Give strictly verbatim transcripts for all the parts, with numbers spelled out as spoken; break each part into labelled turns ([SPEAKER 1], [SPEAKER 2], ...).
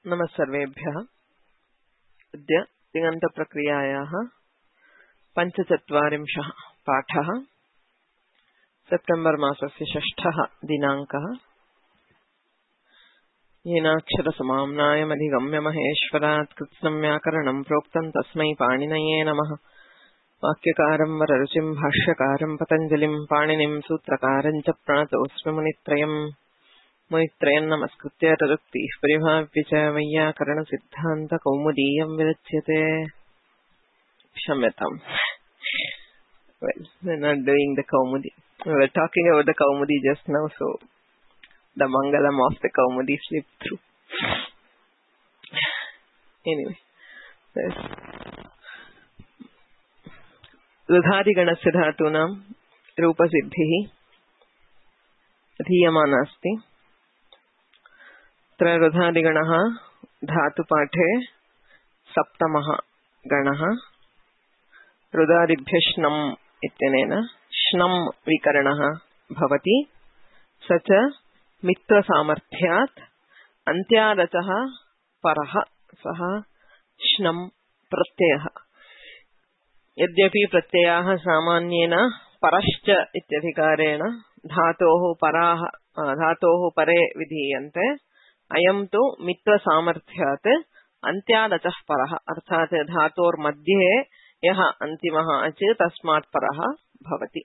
[SPEAKER 1] नमः सर्वेभ्यः। अद्य तिङन्तप्रक्रियायाः पञ्चचत्वारिंशः पाठः। सेप्टेम्बर् मासस्य षष्ठः दिनाङ्कः। येनाक्षरसमाम्नायमधिगम्य महेश्वरात् कृत्स्नं व्याकरणं प्रोक्तं तस्मै पाणिनये नमः। वाक्यकारं वररुचिं भाष्यकारं पतञ्जलिं पाणिनिं सूत्रकारं च प्रणतोऽस्मि मुनित्रयम्। मुनित्रयं नमस्कृत्य तदुक्तिः परिभाव्य च वैयाकरणसिद्धान्तकौमुदीयं विरच्यते। क्षम्यताम्। Well, we're not doing the Kaumudi. We were talking about the Kaumudi just now, so the Mangalam of the Kaumudi slipped through. Anyway, yes. रुधादिगणस्य धातूनां रूपसिद्धिः अधीयमाना अस्ति। अत्र रुधादिगणः धातुपाठे सप्तमः गणः। रुदादिभ्यः श्नम् इत्यनेन श्नम् विकरणः भवति। स च मित्रसामर्थ्यात् अन्त्यादचः परः सः श्नम् प्रत्ययः। यद्यपि प्रत्ययाः सामान्येन परश्च इत्यधिकारेण धातोः पराः धातोः परे विधीयन्ते, अयं तु मित्रसामर्थ्यात् अन्त्यादचः परः अर्थात् धातोर्मध्ये यः अन्तिमः अच् तस्मात् परः भवति।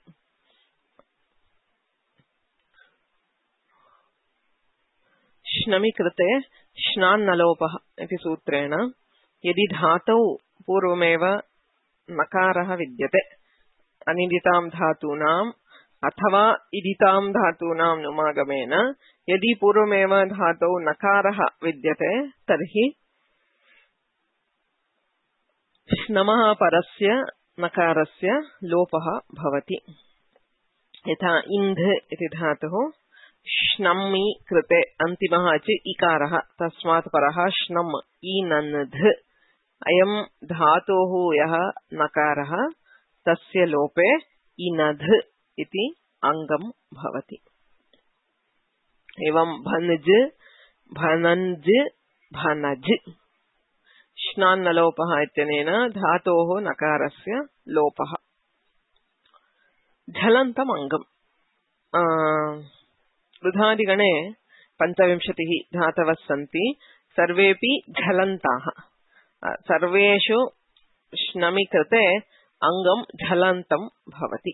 [SPEAKER 1] श्नमि कृते श्नान्नलोपः इति सूत्रेण यदि धातौ पूर्वमेव नकारः विद्यते अनिदितां धातूनाम् अथवा इदितां धातूनां नुमागमेन यदि पूर्वमेव धातौ नकारः विद्यते तर्हि श्नमः परस्य नकारस्य लोपः भवति। यथा इन्ध इति धातुः श्नम्मि कृते अन्तिमः च इकारः तस्मात् परः श्नम् ईनन्ध। अयं धातोः यः नकारः तस्य लोपे इनध इति अङ्गं भवति। एवं भनज भनञ्ज भनज श्नान्नलोपः इत्यनेन धातोः नकारस्य लोपः। झलन्तम् अङ्गम्। रुधादिगणे पञ्चविंशतिः धातवः सन्ति, सर्वेपि झलन्ताः। सर्वेषु श्नमि कृते अङ्गं झलन्तं भवति।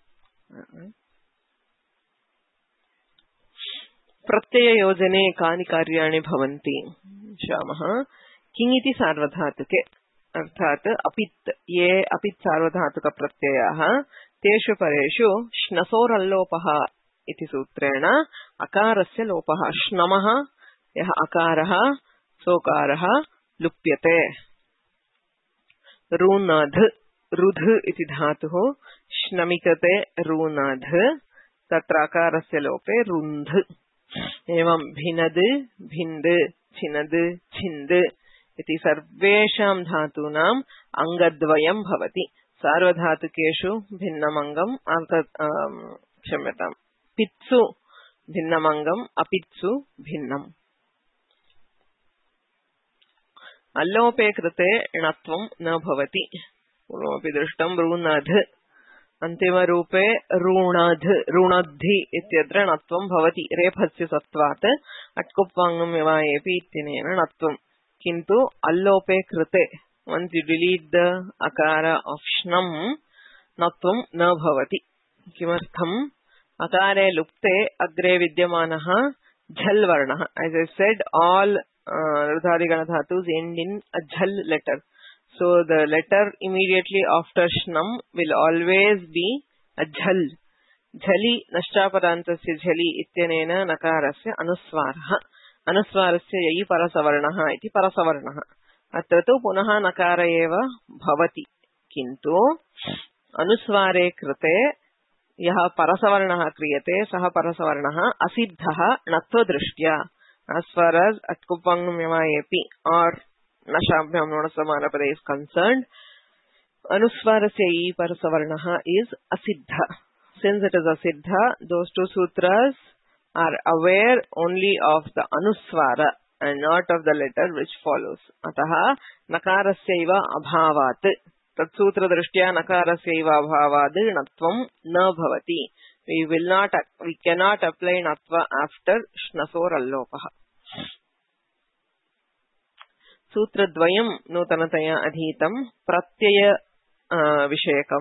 [SPEAKER 1] प्रत्यययोजने कानि कार्याणि भवन्ति श्यामः। किङिति सार्वधातुके अर्थात् अपित् ये अपित् सार्वधातुकप्रत्ययाः तेषु परेषु श्नसोरल्लोपः इति सूत्रेण अकारस्य लोपः। श्नमः यः अकारः सोकारः लुप्यते। रुनध रुध इति धातुः श्नमिकते रुनध तत्र अकारस्य लोपे रुन्ध। एवं भिनद भिन्द छिनद छिन्द इति सर्वेषां धातूनाम् अङ्गद्वयं भवति। सार्वधातुकेषु भिन्नमङ्गम् क्षम्यताम् पित्सु भिन्नमङ्गम् अपित्सु भिन्नम्। अल्लोपे कृते णत्वं न भवति। पूर्वमपि दृष्टं रुनध अन्तिमरूपे रुणध रुणद्धि इत्यत्र णत्वं भवति रेफस्य सत्त्वात् अट्कुप्वाङ्गं व्यवायेपि इत्यनेन णत्वं। किन्तु अल्लोपे कृते once you delete the akara of shnam णत्वं न भवति। किमर्थम्? अकारे लुप्ते अग्रे विद्यमानः झल् वर्णः। as I said, all रुधादिगण धातुस end in a jhal letter, so the letter immediately after shnam will always be a jhal. झलि नश्चापदान्तस्य झलि इत्यनेन नकारस्य अनुस्वारः। अनुस्वारस्य ययि परसवर्णः इति परसवर्णः। अत्र तु पुनः नकार एव भवति, किन्तु अनुस्वारे कृते यः परसवर्णः क्रियते सः परसवर्णः असिद्धः णत्वदृष्ट्या। as far as atkupangmyayepi or nashabhyam nonasamanapade is concerned, anuswarasya e parasavarnaha is asiddha. Since it is asiddha, those two sutras are aware only of the anuswara and not of the letter which follows. Ataha nakarasyaiva abhavat. Tatsutra drishtya nakarasyaiva abhavat natvam na bhavati. We will not, we cannot apply natva after shnasor allopaha. Sutradvayam nutanataya adhitam pratyaya vishayakam.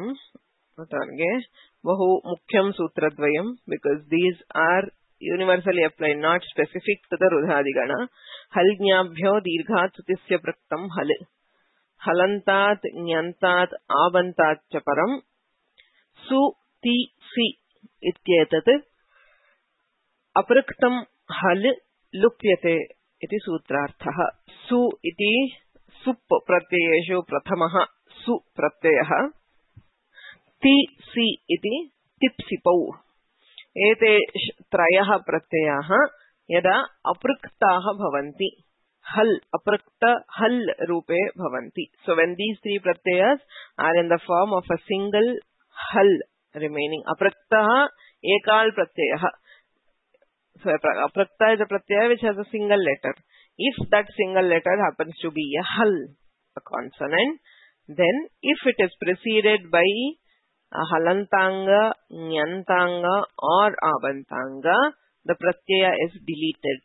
[SPEAKER 1] Bahu mukhyam sutradvayam, because these are universally applied, not specific to the rudhadigana. Hal jnabhyo dirghat sutisya praktam hal. Halantat jnantat abantat cha param. Su ti si ityetat apraktam hal lupyate iti sutrarthaha. Su iti sup pratyayeshu prathamaha su pratyayah. Ti si iti tipsipau. Ete trayah pratyayah yada apraktaah bhavanti. Hal, aprakta hal rupe bhavanti. So when these three pratyayas are in the form of a single hal remaining, apraktaah ekal pratyayah. So aprakta is a pratyaya which has a single letter. If that single letter happens to be a hal, a consonant, then if it is preceded by a halantanga, nyantanga or abantanga, the pratyaya is deleted.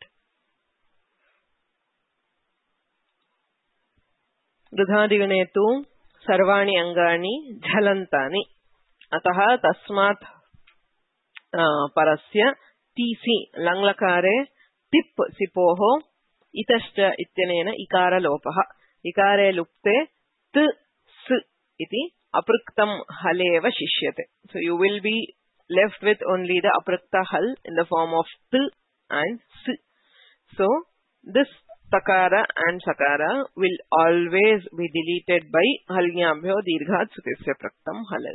[SPEAKER 1] Rudhadigane tu sarvani angani jhalantani. Ataha tasmat parasya tisi langlakare tip sipoho itascha ityanena ikara lopaha. Ikare lupte t s iti apraktam haleva shishyate. So you will be left with only the aprakta hal in the form of t and s. So this takara and sakara will always be deleted by halnyabhyo dirghat sutisya praktam hal.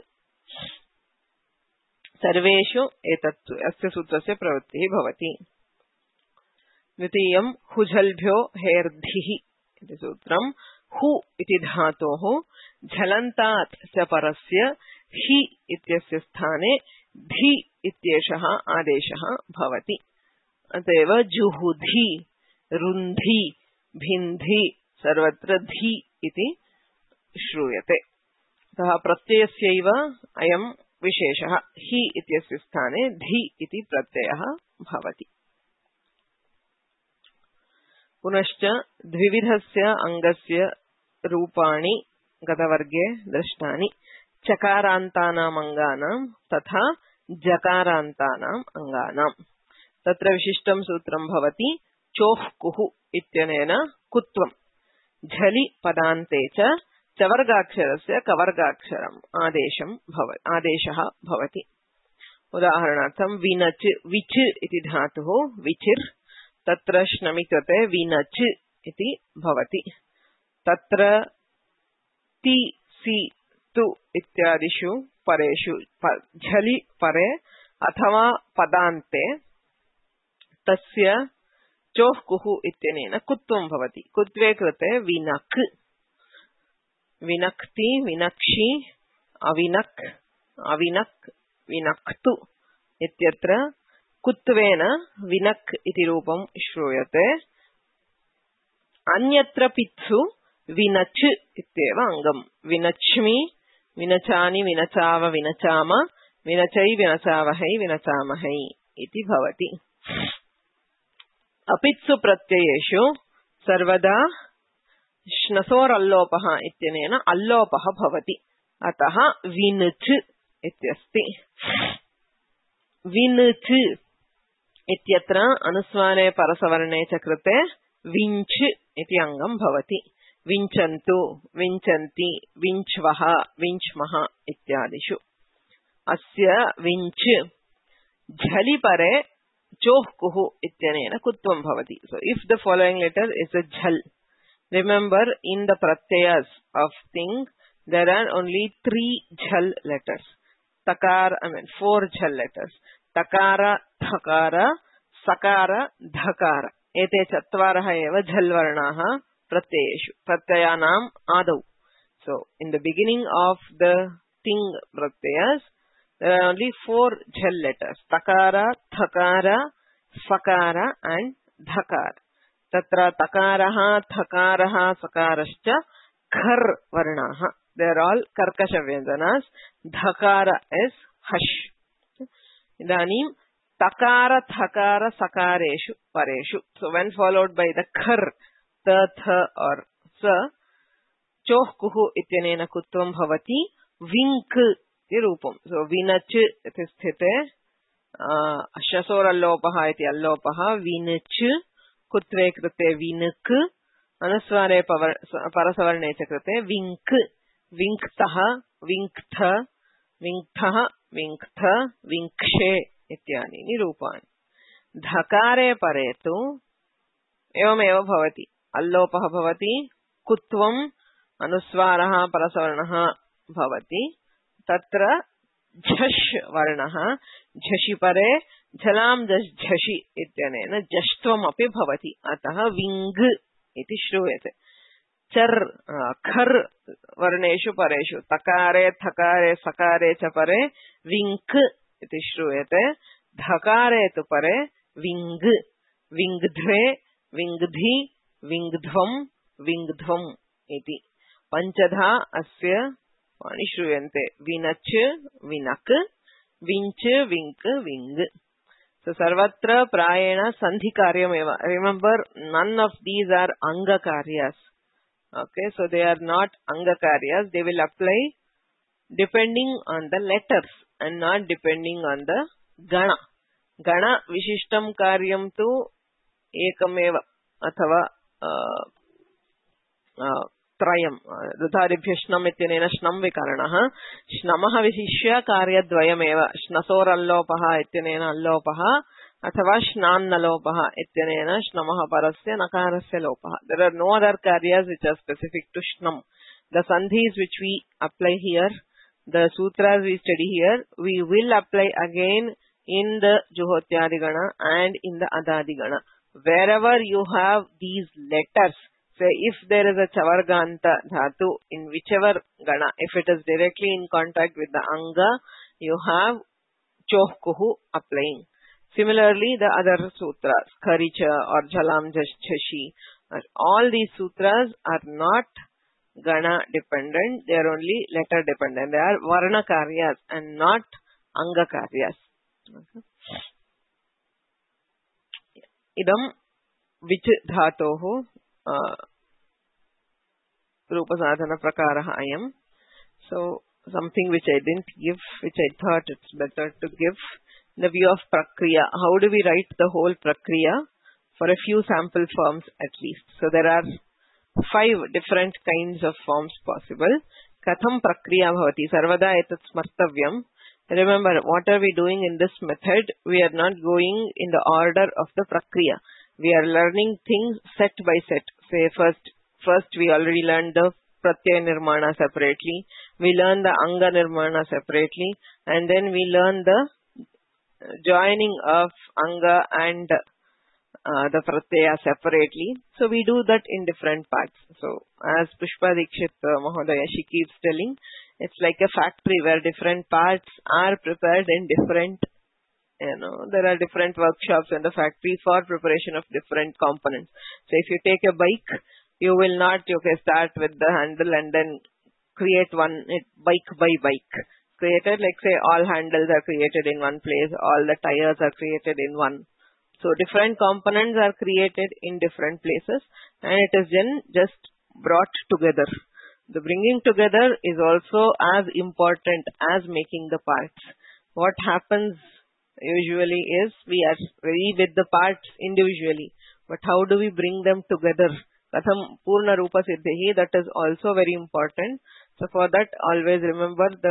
[SPEAKER 1] Sarveshu etattu asya sutrasya pravritti bhavati. Dvitiyam hujhalbhyo herdhihi iti sutram. Hu iti dhatoho jhalantat sa parasya hi ityasya sthane dhi ityeshaha adeshaha bhavati. Ateva juhudhi, rundhi, bhindhi sarvatra dhi iti shruyate. Taha pratyyasyaiva ayam visheshaha. Hi ityasya sthane dhi iti pratyayaha bhavati. Punascha dvividhasya angasya rupani gatavarge drishtani. Chakarantanam anganam tatha jakarantanam anganam. Tatra vishishtam sutram bhavati choh kuhu ityanena kutvam. Jhali padante cha chavargaksharasya kavargaksharam adesham bhavati. Adeshaha bhavati. Udaharanartham vinach vich iti dhatuho vichir. Tatra shnamikrate vinach iti bhavati. Tatra ti si tu ityadishu pareshu jhali pare athava padante tasya choh kuhu ityanena kutvam bhavati. Kutve krate vinak. Vinakti, vinakshi, avinak, avinak, vinaktu ityatra kutvena vinak iti rupam shruyate. Anyatra pitsu vinach ityeva angam. Vinachmi, vinachani, vinachava, vinachama, vinachai, vinachavahai, vinachamahai iti bhavati. Apitsu pratyayeshu sarvada shnasor allopaha ityanena allopaha bhavati. Ataha vinach ityasti. Vinach ityatra anusvane parasavarne chakrate vinch iti angam bhavati. Vinchantu, vinchanti, vinchvaha, vinchmaha ityadishu. Asya vinch jhali pare choh kuhu ityanena kutvam bhavati. So if the following letter is a jhal, remember in the pratyayas of thing there are only three jhal letters. Takara, I mean four jhal letters. Takara, thakara, sakara, dhakara. Ete chatvaraha eva jhal varnaha pratyayeshu. Pratyayanam adau. So in the beginning of the thing pratyayas, there are only four jhal letters. Takara, thakara, sakara and dhakara. Tatra takaraha, thakaraha, sakarascha, khar varnaha. They are all karkasha vyanjanas. Dhakara is hush. Idanim takara, thakara, sakareshu, pareshu. So when followed by the khar, ta, tha or sa, choh kuhu ityanena kutvam bhavati, vink rupam. So vinach iti sthite, ashasor allopaha iti allopaha, vinach, kutre krite vinak, anusware parasavarne chakrate, vink, vinktaha, vinktha, vinktaha, vinktha, vinkshe ityani nirupani. Dhakare paretu एवमेव भवति अल्लोपः भवति कुत्वम् अनुस्वारः परसवर्णः भवति तत्र झष् वर्णः झषि परे झलां झष् झषि इत्यनेन झष्ट्वम् अपि भवति अतः विङ् इति श्रूयते चर् खर् वर्णेषु परेषु तकारे थकारे सकारे च परे विङ्क् इति श्रूयते धकारे तु परे विङ् विङ्ध्रे विङ्धि विङ्ध्वम् विङ्ध्वम् इति पञ्चधा अस्य वाणि श्रूयन्ते विनच् विनक् विञ्च विङ्क् विङ् so सर्वत्र प्रायेण सन्धि कार्यमेव remember none of these are anga karyas okay so they are not anga karyas they will apply depending on the letters and not depending on the gana gana vishishtam karyam tu एकमेव अथवा त्रयम् ऋधादिभ्यः श्नम् इत्यनेन श्नम् विकरणः श्नमः विशिष्य कार्यद्वयमेव श्नसोरल्लोपः इत्यनेन अल्लोपः अथवा श्नान्नलोपः इत्यनेन श्नमः परस्य नकारस्य लोपः there are no other karyas which are specific to shnam the sandhis which we apply here the sutras we study here we will apply again in the juhotyadigana and in the adadigana wherever you have these letters say if there is a chavarganta dhatu in whichever gana if it is directly in contact with the anga you have chohkuhu applying similarly the other sutras kharicha or jhalam jashashi all these sutras are not gana dependent they are only letter dependent they are varna karyas and not anga karyas okay. idam vich dhatoh rupa sadhana prakarah ayam so something which I didn't give which I thought it's better to give the view of prakriya how do we write the whole prakriya for a few sample forms at least so there are five different kinds of forms possible katham prakriya bhavati sarvada etat smartavyam remember what are we doing in this method we are not going in the order of the prakriya we are learning things set by set say first first we already learned the pratyaya nirmana separately we learn the anga nirmana separately and then we learn the joining of anga and uh, the pratyaya separately so we do that in different parts so as Pushpa Dikshit uh, Mahodaya she keeps telling it's like a factory where different parts are prepared in different you know there are different workshops in the factory for preparation of different components so if you take a bike you will not okay start with the handle and then create one it, bike by bike created like say all handles are created in one place all the tires are created in one so different components are created in different places and it is then just brought together the bringing together is also as important as making the parts what happens usually is we are ready with the parts individually but how do we bring them together katham purna rupa siddhi that is also very important so for that always remember the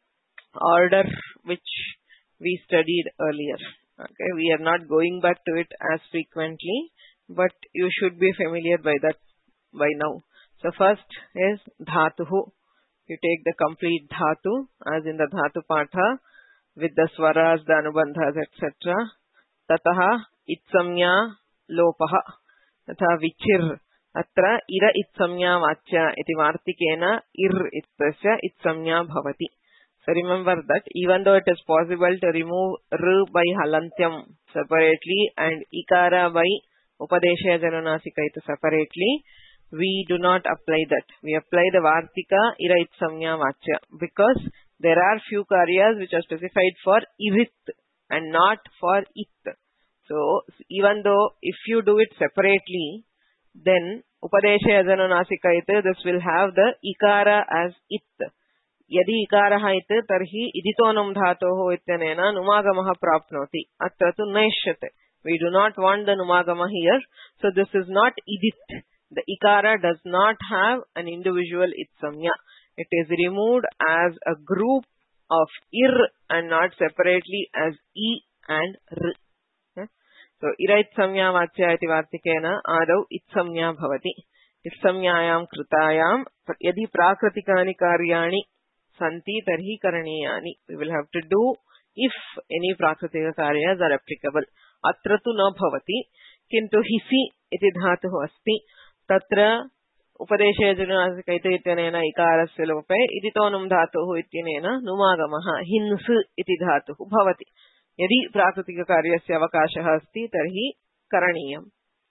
[SPEAKER 1] order which we studied earlier okay we are not going back to it as frequently but you should be familiar by that by now so first is dhatuhu you take the complete dhatu as in the dhatu patha with the swaras, the anubandhas, et cetera. Tataha itsamya lopaha. Tatha vichir. Atra ira itsamya vachya iti vartikena ir ittasya itsamya bhavati. So remember that even though it is possible to remove r by halantyam separately and ikara by Upadeshaya Janunasikaita separately, we do not apply that. We apply the Vartika Ira Itsamnya Vachya because there are few karyas which are specified for Ivit and not for It. So, even though if you do it separately, then Upadeshaya Janunasikaita, this will have the Ikara as It. Yadi Ikaraha it tarhi iditonam dhatoho ityanena numagamaha prapnoti. Atra tu naishyate. We do not want the numagama here. So this is not idit. The Ikara does not have an individual itsamya. It is removed as a group of ir and not separately as I and r. So ira itsamya vachya iti vartikena adau itsamya bhavati. Itsamyayam kritayam yadi prakritikani karyani santi tarhi karaniyani. We will have to do if any prakritika karyas are applicable. Atra tu na bhavati. Kintu hisi iti dhatuh asti. Tatra upadeshaya janunasikaita ityanena ikarasya lope iditonum dhatuh ityanena numagamaha hins iti dhatuh bhavati. Yadi prakritika karyasya avakashah asti tarhi karaniyam.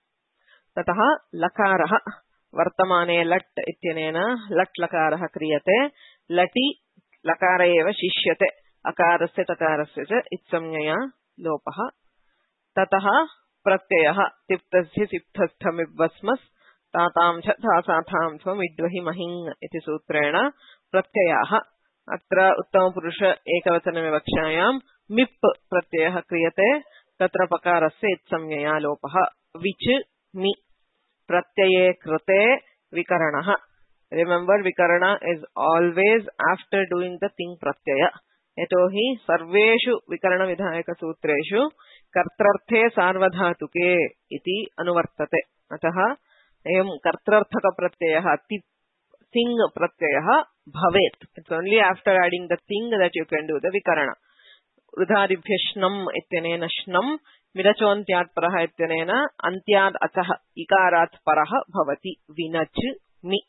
[SPEAKER 1] Tataha lakaraha vartamane lat ityanena lat lakaraha kriyate. Lati lakara eva shishyate akarasya takarasya cha itsamnyaya lopaha. Tataha pratyayah tiptasya sipthasthamibvasmas tatam cha thasatham tvam idvahi mahing iti sutrena pratyayah. Atra uttama purusha ekavachana vivakshayam mip pratyayah kriyate tatra pakarasya itsamnyaya lopaha. Vich mi pratyaye krute vikaranaha. Remember, vikarana is always after doing the thing pratyaya. Etohi sarveshu vikarana vidhayaka sutreshu kartrarthe sarvadhatuke iti anuvartate. Ataha ayam kartrarthaka pratyaya ti thing pratyaya bhavet. It's only after adding the thing that you can do the vikarana. Udharibhyashnam ityanena shnam midachontyat paraha ityanena antyad achaha ikarat paraha bhavati vinach mi.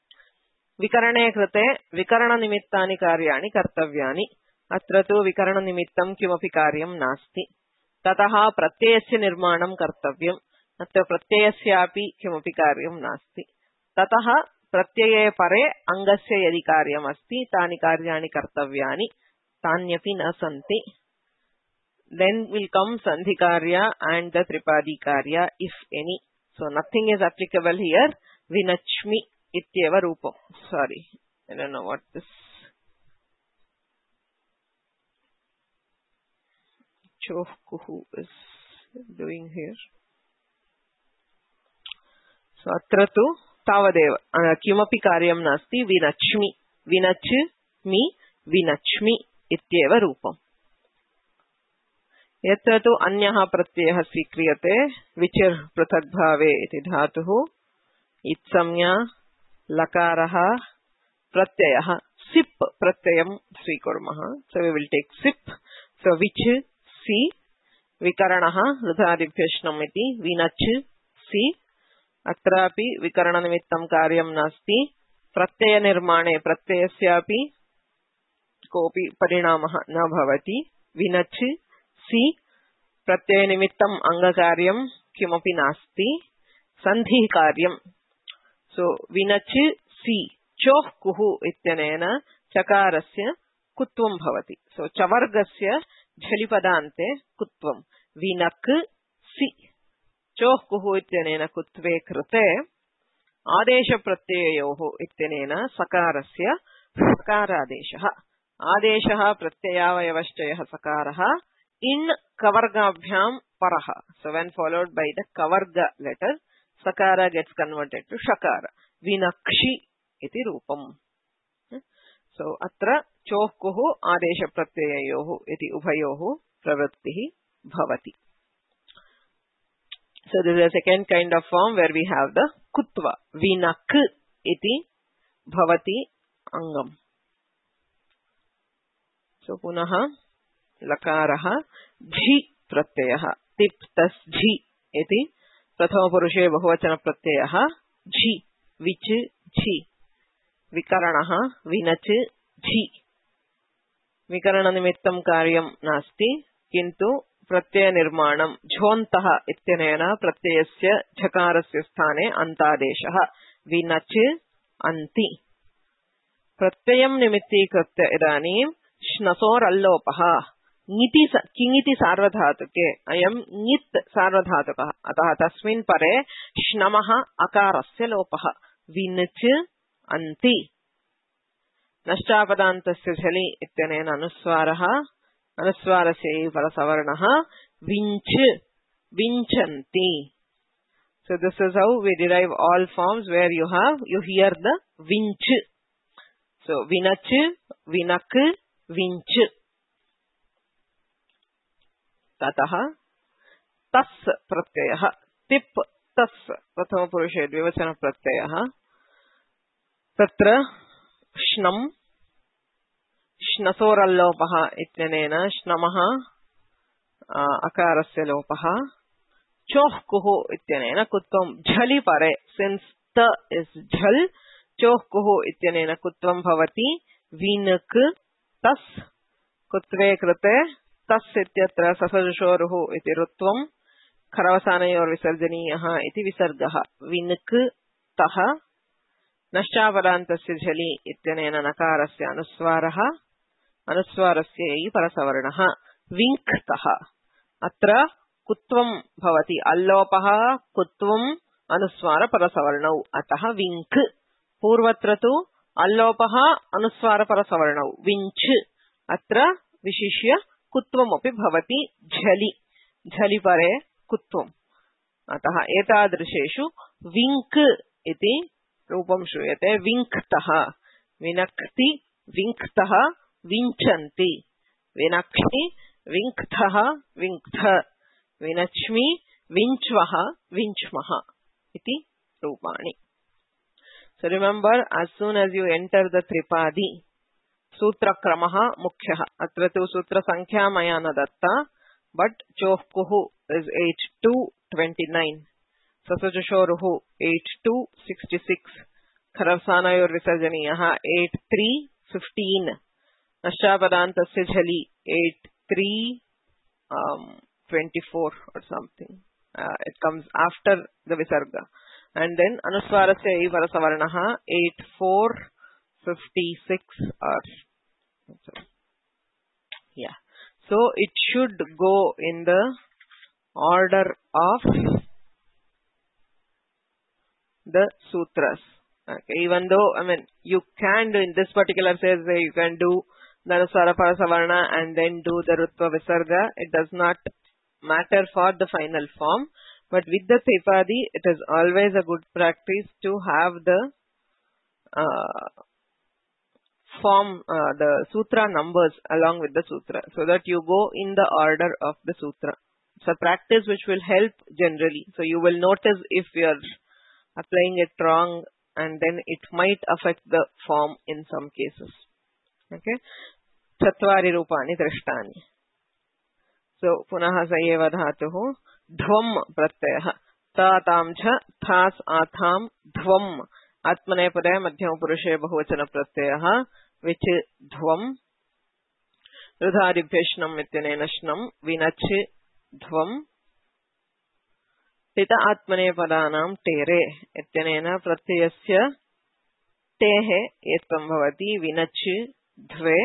[SPEAKER 1] Vikarane krute vikarana nimittani karyani kartavyani. Atra tu vikarana nimittam kimapi karyam nasti. Tataha pratyayasya nirmanam kartavyam. Atra pratyayasyapi kimapi karyam nasti. Tataha pratyaye pare angasya yadi karyam asti tani karyani kartavyani tanyapi na santi. Then will come sandhi karya and the tripadi karya if any. So nothing is applicable here. Vinachmi ityeva rupam. Sorry, I don't know what this Chohkuhu is doing here. So atra tu tavadeva kimapi karyam nasti vinachmi. Vinachmi vinachmi ityeva rupam. Yatra tu anyaha pratyayah svikriyate vichir prathagbhave iti dhatuhu itsamnya lakaraha pratyayah sip pratyayam svikurmaha. So we will take sip. So which si vikaranaha rudharibhyashnam iti vinach si. Atrapi vikarana nimittam karyam nasti. Pratyaya nirmane pratyayasyapi kopi parinamaha na bhavati. Vinach si pratyaya nimittam anga karyam kimapi nasti. Sandhi karyam. So vinach si choh kuhu ityanena chakarasya kutvam bhavati. So chavargasya jhalipadante kutvam. Vinak si choh kuhu ityanena kutve krute adesha pratyayoho ityanena sakarasya sakaradeshaha. Adeshaha pratyayavayavashchayah sakaraha in kavargabhyam paraha. So when followed by the kavarga letter, sakara gets converted to shakara. Vinakshi iti rupam. So atra chohkuhu adesha pratyayohu iti ubhayohu pravrittihi bhavati. So this is a second kind of form where we have the kutva. Vinak iti bhavati angam. So punaha lakaraha jhi pratyayah tiptas jhi iti prathama purushe bahuvachana pratyayah jhi which jhi vikaranaha vinach jhi. Vikarana nimittam karyam nasti kintu प्रत्यय निर्माणं झोन्तः इत्यनेन प्रत्ययस्य झकारस्य स्थाने अन्तादेशः विनच् अन्ति प्रत्ययं निमित्तीकृत्य इदानीं श्नसोरल्लोपः ङिति किङिति सार्वधातुके अयं ङित् सार्वधातुकः अतः तस्मिन् परे श्नमः अकारस्य लोपः विनच् अन्ति नष्टापदान्तस्य झलि इत्यनेन अनुस्वारः अनुस्वारस्य परसवर्णः विञ्च विञ्चन्ति. So this is how we derive all forms where you have you hear the vinch. So vinach, vinak, vinch. ततः तस् प्रत्ययः तिप् तस् प्रथमपुरुषे द्विवचन प्रत्ययः तत्र श्नं श्नसोरल्लोपः इत्यनेन श्नमः अकारस्य लोपः चोह्कुः इत्यनेन कुत्वं झलि परे सिन्स् त इस् झल् चोह्कुः इत्यनेन कुत्वं भवति विनक् तस् कुत्वे कृते तस् इत्यत्र ससजुषोरुः इति रुत्वं खरवसानयोर्विसर्जनीयः इति विसर्गः विनक् तः नष्टापदान्तस्य झलि इत्यनेन नकारस्य अनुस्वारः अनुस्वारस्य इ परसवर्णः विङ्क्तः अत्र कुत्वं भवति अल्लोपः कुत्वम् अनुस्वार परसवर्णौ अतः विङ्क् पूर्वत्र तु अल्लोपः अनुस्वार परसवर्णौ विञ्च् अत्र विशिष्य कुत्वमपि भवति झलि झलि परे कुत्वम् अतः एतादृशेषु विङ्क् इति रूपं श्रूयते विङ्क्तः विनक्ति विङ्क्तः विञ्चन्ति विनक्ति विङ्क्तः विङ्क्थ विनच्मि विञ्च्वः विञ्च्मः इति रूपाणि. So remember, as soon as you enter the tripadi सूत्र क्रमः मुख्यः अत्र तु सूत्र संख्या मया न Dutta but चोह्कुः is eight two twenty-nine ससजुषोरुः eight two sixty-six खरवसानयोर्विसर्जनीयः eight three fifteen नष्टापदान्तस्य झलि eight three twenty-four or something uh, it comes after the visarga and then anuswarasya i parasavarnah eight four fifty-six or yeah so it should go in the order of the sutras. Okay, even though I mean you can do in this particular says where you can do the anuswara parasavarna and then do the rutva visarga, it does not matter for the final form, but with the tripadi it is always a good practice to have the uh, form uh, the sutra numbers along with the sutra so that you go in the order of the sutra. It's a practice which will help generally, so you will notice if you are applying it wrong and then it might affect the form in some cases. Okay, चत्वारि रूपाणि दृष्टानि. So पुनः स एव धातुः ध्वम् प्रत्ययः तातां च थास् आथां ध्वम् आत्मनेपदे मध्यमपुरुषे बहुवचन प्रत्ययः विच ध्वम् रुधादिभ्यः श्नम् इत्यनेन श्नम् विनच् ध्वम् टित आत्मनेपदानां टेरे इत्यनेन प्रत्ययस्य टेः एत्वं भवति विनच् ध्वे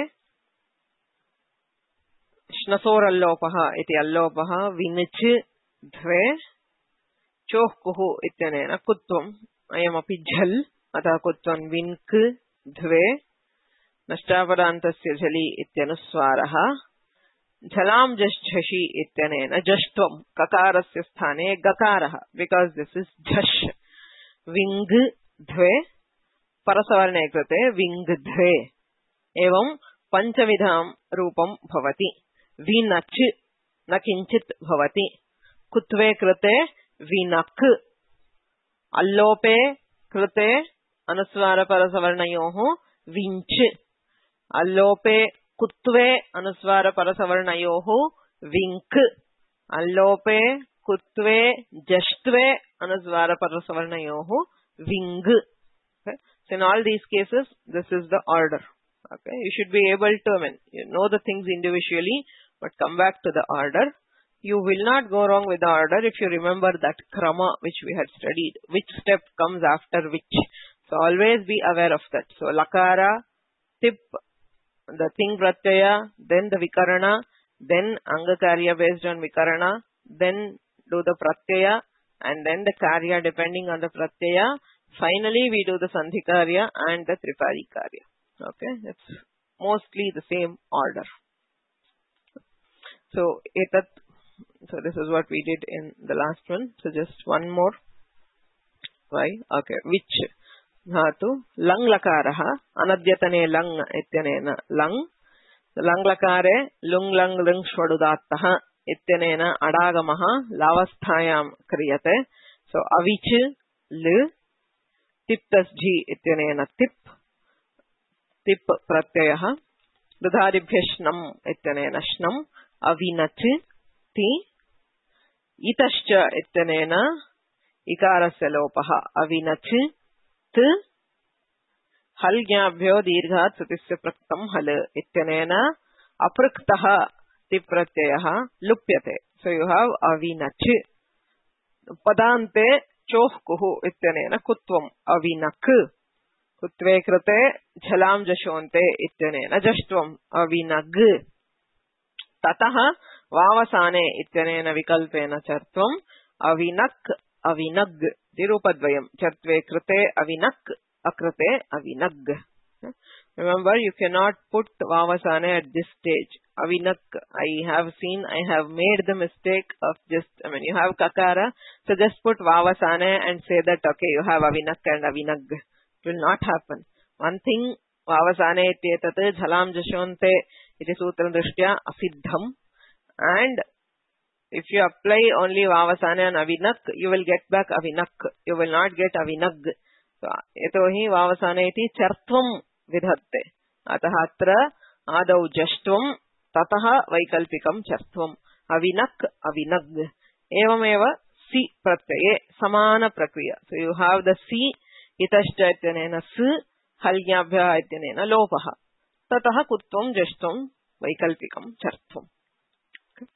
[SPEAKER 1] श्नसोरल्लोपः इति अल्लोपः विनच् ध्वे चोह्कुः इत्यनेन कुत्वम् अयमपि झल् अतः कुत्वं विन्क् ध्वे नष्टापदान्तस्य झलि इत्यनुस्वारः झलां जश्झषि इत्यनेन जष्ट्वं ककारस्य स्थाने गकारः बिकॉज दिस इज झष् विङ् ध्वे परसवर्णे कृते विङ् ध्वे एवं पञ्चविधां रूपं भवति. विनच् न किञ्चित् भवति कुत्वे कृते विनक् अल्लोपे कृते अनुस्वारपरसवर्णयोः विञ्च् अल्लोपे कुत्वे अनुस्वारपरसवर्णयोः विङ्क् अल्लोपे कुत्वे जष्ट्वे अनुस्वारपरसवर्णयोः विङ्. Okay? So in all these cases this is the order. Okay, you should be able to I mean you know the things individually but come back to the order. you will not go wrong with the order if you remember that krama which we had studied. Which step comes after which. So always be aware of that. So lakara, tip, the ting pratyaya, then the vikarana, then anga karya based on vikarana, then do the pratyaya, and then the karya depending on the pratyaya. Finally, we do the sandhi karya and the tripadi karya. Okay, it's mostly the same order. So, etat, so this is what we did in the last one. So just one more. Why? Okay, which dhatu? Lang lakaraha, anadyatane lang ityanena lang. Lang lakare, lung lang lung shvadudattaha ityanena adagamaha lavasthayam kriyate. So, avich, l, tiptas ji ityanena tip, tip pratyayaha, dudharibhyashnam ityanena shnam, avinach, ti, itascha ityanena ikarasya lopaha, avinach, t, halgyabhyo dirghat sutisya praktam hal ityanena apraktaha tip pratyayaha lupyate. So you have avinach. Padante choh kuhu ityanena kutvam avinak. Kutve krate jhalam jashonte ityanena jashtvam avinag. Tataha vavasane ityanena vikalpena chartvam avinak avinag. Dirupadvayam chartve krate avinak akrate avinag. Remember, you cannot put vavasane at this stage. Avinak, I have seen, I have made the mistake of just, I mean, you have kakara, so just put vavasane and say that, okay, you have avinak and avinag. It will not happen. One thing, vavasane ityetat jhalam jashonte iti sutra drishtya asiddham. And if you apply only vavasane and avinak, you will get back avinak. You will not get avinag. So, etohi vavasane iti chartvam vidhatte. Ataha atra adau jashtvam tataha vaikalpikam chartvam avinak avinag. Evameva si pratyaye samana prakriya. So you have the si itashcha ityanena s halyabhya ityanena lopaha. Tataha kutvam jashtvam vaikalpikam chartvam. Okay.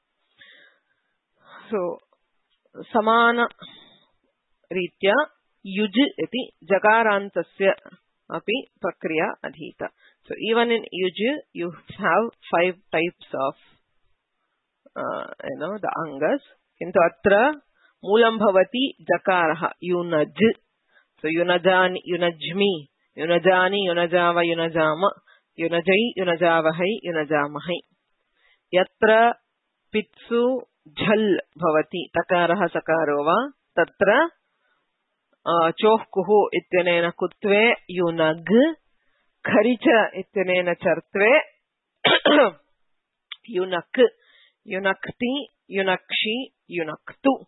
[SPEAKER 1] So samana ritya yuj iti jakarantasya api prakriya adhita. So even in yuj, you have five types of, uh, you know, the angas. Kintu atra moolam bhavati jakaraha yunaj. So yunajani, yunajmi, yunajani, yunajava, yunajama, yunajai, yunajavahai, yunajamahai. Yatra pitsu jhal bhavati takaraha sakarova tatra choh kuhu ityanena kutve yunag. Kharicha ityanena chartve yunak, yunakti, yunakshi, yunaktu.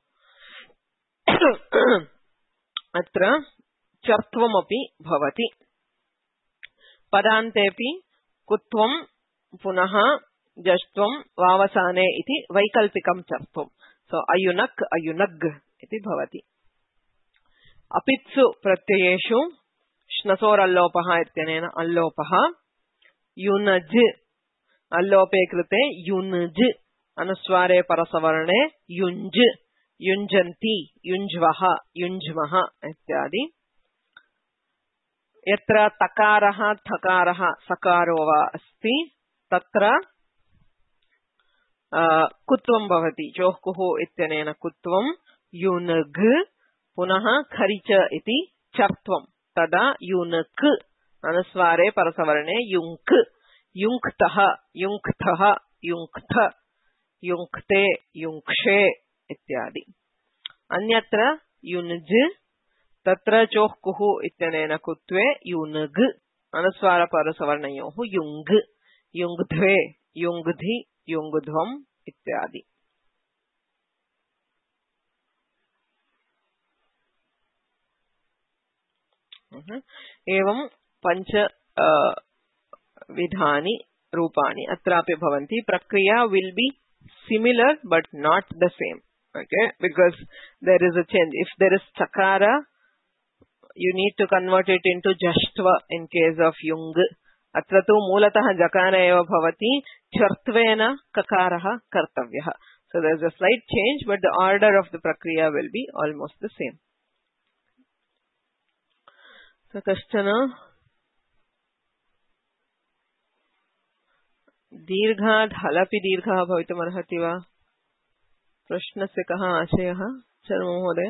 [SPEAKER 1] Atra chartvam api bhavati. Padantepi kutvam punaha jashtvam vavasane iti vaikalpikam chartvam. So ayunak, ayunag iti bhavati. Apitsu pratyayeshu Shnasor allopaha ityanena allopaha yunaj. Allope krite yunaj. Anusware parasavarane yunj. Yunjanti, yunjvaha, yunjmaha ityadi. Yatra takaraha, thakaraha, sakarova asti. Tatra kutvam bhavati. Chohkuhu ityanena kutvam yunag. Punaha kharicha iti chartvam. Tada yunak. Anusware parasavarane yunk. Yunktaha, yunktaha, yunkta, yunkte, yunkshe ityadi. Anyatra yunj. Tatra chohkuhu ityanena kutve yunag. Anuswara parasavarnayohu yung. Yungdve, yungdhi, yungdhvam ityadi. एवं पंच विधानि रूपाणि अत्रापि भवन्ति. प्रक्रिया will be similar but not the same. Okay, because there is a change. If there is chakara, you need to convert it into jashtva in case of yung. Atra tu mulatah jakara eva bhavati chartvena kakaraha kartavyah. So there's a slight change, but the order of the prakriya will be almost the same. So kashtana दीर्घात् हलपि दीर्घः भवितुमर्हति वा? प्रश्नस्य कः आशयः शर्मा महोदय?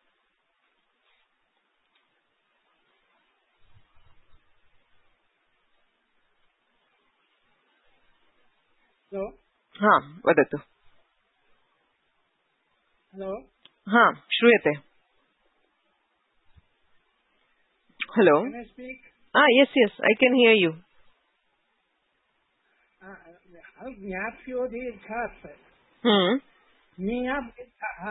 [SPEAKER 2] Hello
[SPEAKER 1] हाँ वदतु.
[SPEAKER 2] Hello
[SPEAKER 1] हाँ श्रूयते. Hello.
[SPEAKER 2] Can I speak?
[SPEAKER 1] Ah yes yes I can hear you.
[SPEAKER 2] हल ज्ञाप्यो दीर्घात्.
[SPEAKER 1] हम्म.
[SPEAKER 2] ज्ञाप् दीर्घः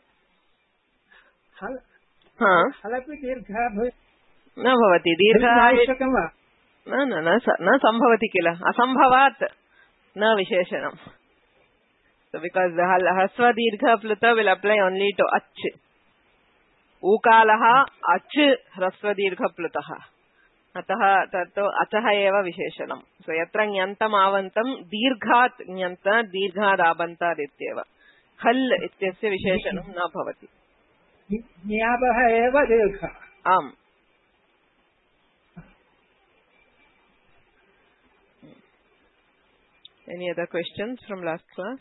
[SPEAKER 2] हल
[SPEAKER 1] हाँ.
[SPEAKER 2] हलपि दीर्घः
[SPEAKER 1] न भवति दीर्घः
[SPEAKER 2] आवश्यकं वा?
[SPEAKER 1] न न न न संभवति किल. असंभवात् न विशेषणम्. So because the hasva dirgha pluta will apply only to ach. Ukalaha ach hrasva dirgha plutah. Atah tatto achah eva visheshanam. So yatra nyantam avantam dirghat nyanta dirghad abanta ityeva. Hal ityasya visheshanam na bhavati.
[SPEAKER 2] ज्ञापः एव दीर्घः.
[SPEAKER 1] Am. Any other questions from last class?